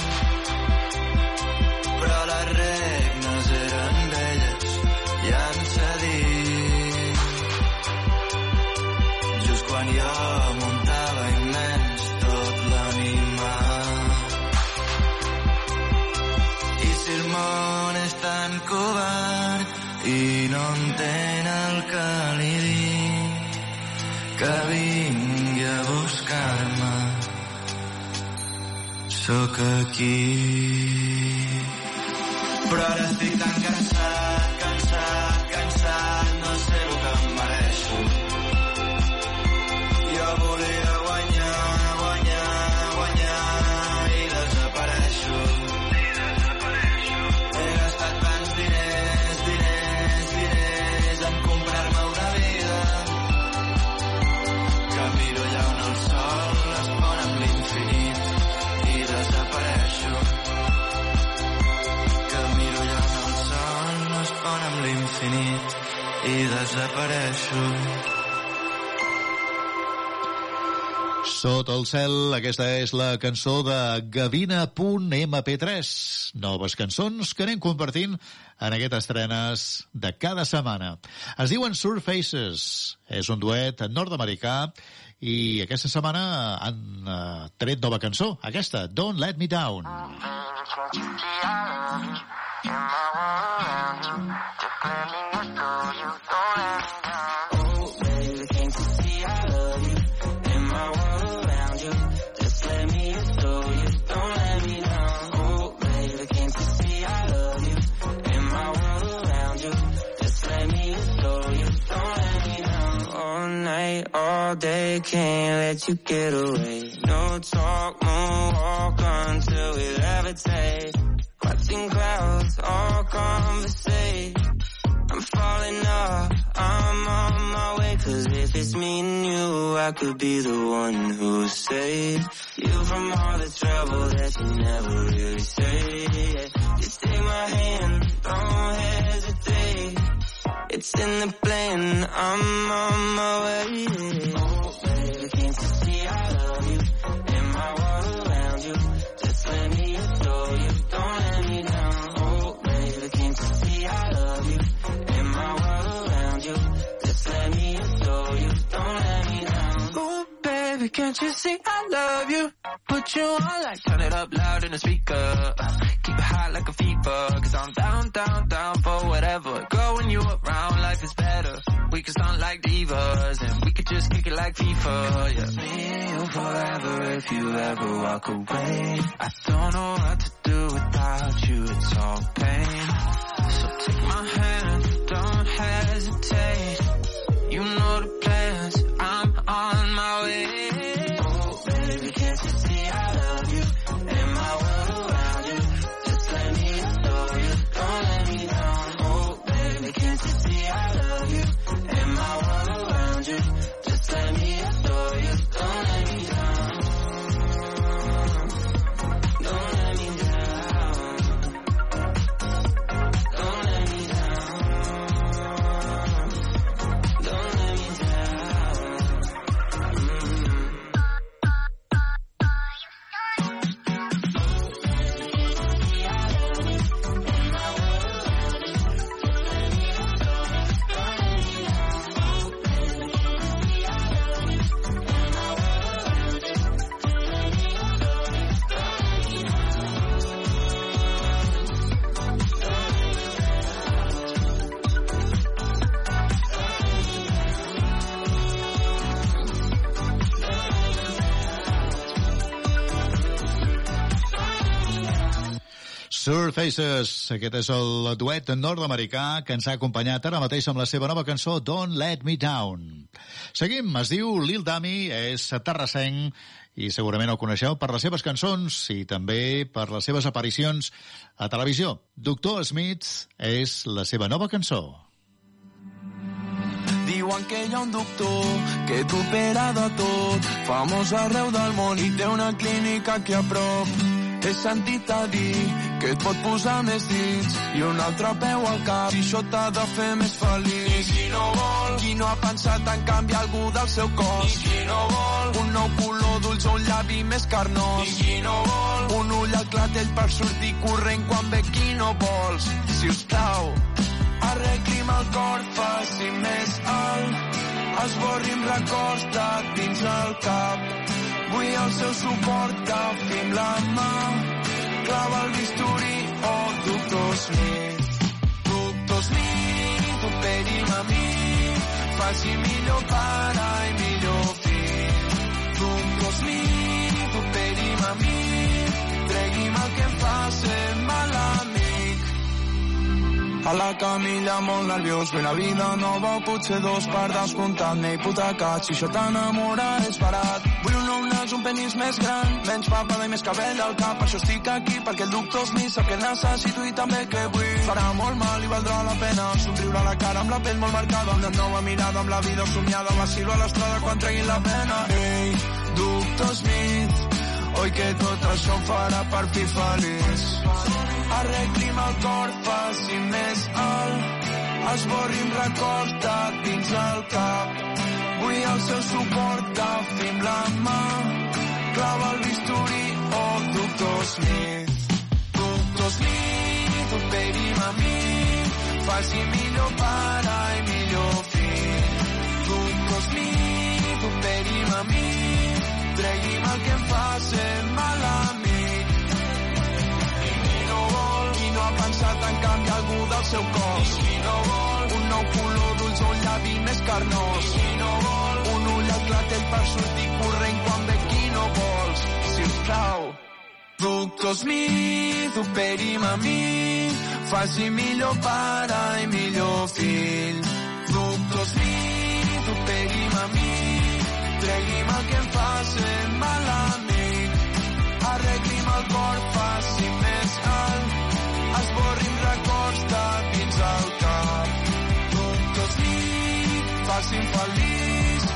Però les regnes eren velles i han cedit. Just quan jo muntava immens tot l'animal. I si el món és tan covard i no entén el que li dic, que vingui a buscar-me, sóc aquí. Però ara estic tan cansat, cansat, cansat, no sé el que em mereixo. Jo volia guanyar, guanyar, guanyar i desapareixo. He gastat tants diners, diners, diners en comprar-me una vida que miro allà on el sol es pon amb l'infinit i desapareixo. Que miro allà on el sol es pon amb l'infinit i desapareixo. Sota el cel, aquesta és la cançó de Gavina punt ema pe tres. Noves cançons que anem compartint en aquestes estrenes de cada setmana. Es diuen Surfaces. És un duet nord-americà i aquesta setmana han uh, tret nova cançó. Aquesta, Don't Let Me Down. All day, can't let you get away. No talk, no walk until we levitate. Watching clouds, all conversate. I'm falling off, I'm on my way, cause it's if it's me and you, I could be the one who saved you from all the trouble that you never really say. Just take my hand, don't hesitate. It's in the plan, I'm on my way. Oh, baby, can't you see I love you? And my world around you. Just let me adore you, don't let me down. Oh, baby, can't you see I love you? And my world around you. Just let me adore you, don't let me down. Oh, baby, can't you see I love you? Put you on like turn it up loud in the speaker. Keep it hot like a fever, cause I'm down, down, down for whatever. Girl, when you around, life is better. We can sound like divas, and we could just kick it like FIFA, yeah. Me and you forever if you ever walk away. I don't know what to do without you, it's all pain. So take my hand, don't hesitate. You know the plans, I'm on my way. Oh, baby, can't you see I love you? And my world around you. Just let me adore you, don't let me down. Oh, baby, can't you see I love you? And my world around you. Just let me adore you, don't let me down. Don't let me down. Don't let me down. Don't let me down. Mm. Surfaces, aquest és el duet nord-americà que ens ha acompanyat ara mateix amb la seva nova cançó Don't Let Me Down. Seguim, es diu Lil Dami, és terrassenc i segurament el coneixeu per les seves cançons i també per les seves aparicions a televisió. Doctor Smith és la seva nova cançó. Diuen que hi ha un doctor que t'opera de tot, famós arreu del món i té una clínica aquí a prop. He sentit a dir que et pot posar més dits i un altre peu al cap i això t'ha de fer més feliç. I qui no vol, qui no ha pensat en canviar algú del seu cos, i qui no vol un nou color d'ulls o un llavi més carnós, i qui no vol un ull al clatell per sortir corrent quan ve qui no vols. Si us plau, arregli'm el cor, faci més alt, esborri'm records de dins el cap. Vull el seu suport, agafi'm la mà, clava el bisturí, oh, doctor Smith. Doctor Smith, operi'm a mi, faci millor pare i millor fill. Doctor Smith, operi'm a mi, tregui'm el que em fa ser mal amic. A la camilla molt nerviós, una vida nova o potser dos per descomptat, m'he hipotecat, si això t'enamora és barat. Vull un nou nas, un penis més gran, menys papada i més cabell al cap, per això estic aquí, perquè el doctor Smith sap que necessito i també que vull. Farà molt mal i valdrà la pena, somriure a la cara amb la pell molt marcada, una nova mirada amb la vida somiada, vacilo a l'estrada quan treguin la pena. Ei, doctor Smith, oi que tot això em farà per fi feliç. Arregli'm el cor, faci més alt, esborri'm records de dins el cap. Vull el seu suport, agafi'm la mà, clava el bisturí, oh, doctor Smith. Doctor Smith, operi'm a mi, faci millor pare i millor fill. Doctor Smith, operi'm a mi, tregui'm el que em fa ser mal amic. No ha pensat en canviar algú del seu cos, i qui no vol un nou color d'ulls o un llavi més carnós, i qui no vol un ull al clatell per sortir corrent quan ve qui no vols. Si us plau, doctor Smith, operi'm a mi, faci millor pare i millor fill. Doctor Smith, operi'm a mi, tregui'm el que em fa ser mal amic. Arregli'm el cor, faci més alt, esborri'm records de dins el cap. Doctor Smith, faci'm feliç,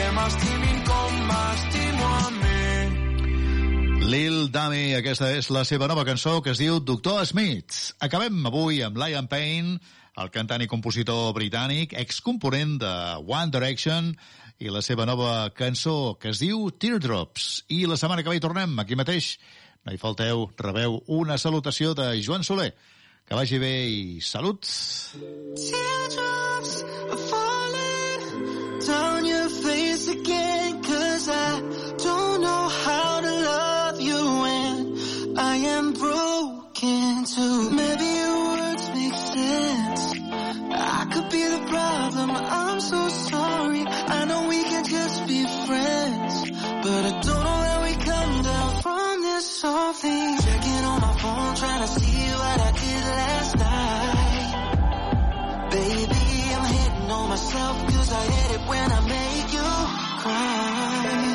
que m'estimin com m'estimo a mi. Lil Dami, aquesta és la seva nova cançó que es diu Doctor Smith. Acabem avui amb Liam Payne, el cantant i compositor britànic, excomponent de One Direction, i la seva nova cançó que es diu Teardrops. I la setmana que ve hi tornem, aquí mateix. No hi falteu, rebeu una salutació de Joan Soler. Que vagi bé i salut. Teardrops are falling down your face again, 'cause I don't know how to love you when I am broken too. Maybe your words make sense. I could be the problem. I'm so sorry. I know we can just be friends, but I don't know how we come down from this softly. Checking on my phone, trying to see what I did last night. Baby, I'm hitting on myself, 'cause I hate it when I make you cry.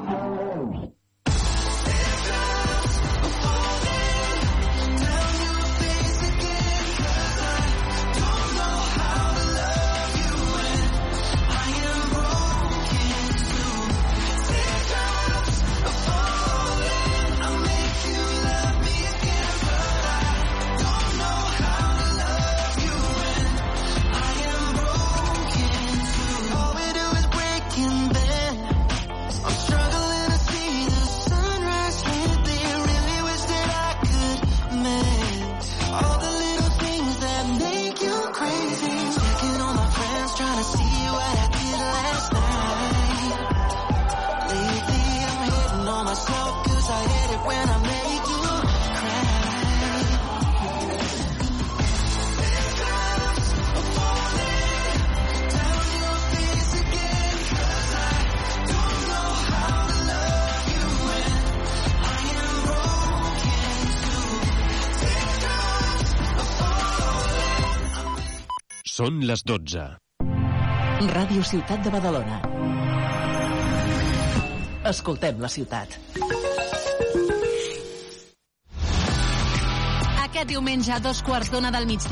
Són les dotze. Ràdio Ciutat de Badalona. Escoltem la ciutat. Aquest diumenge a dos quarts d'una del migdia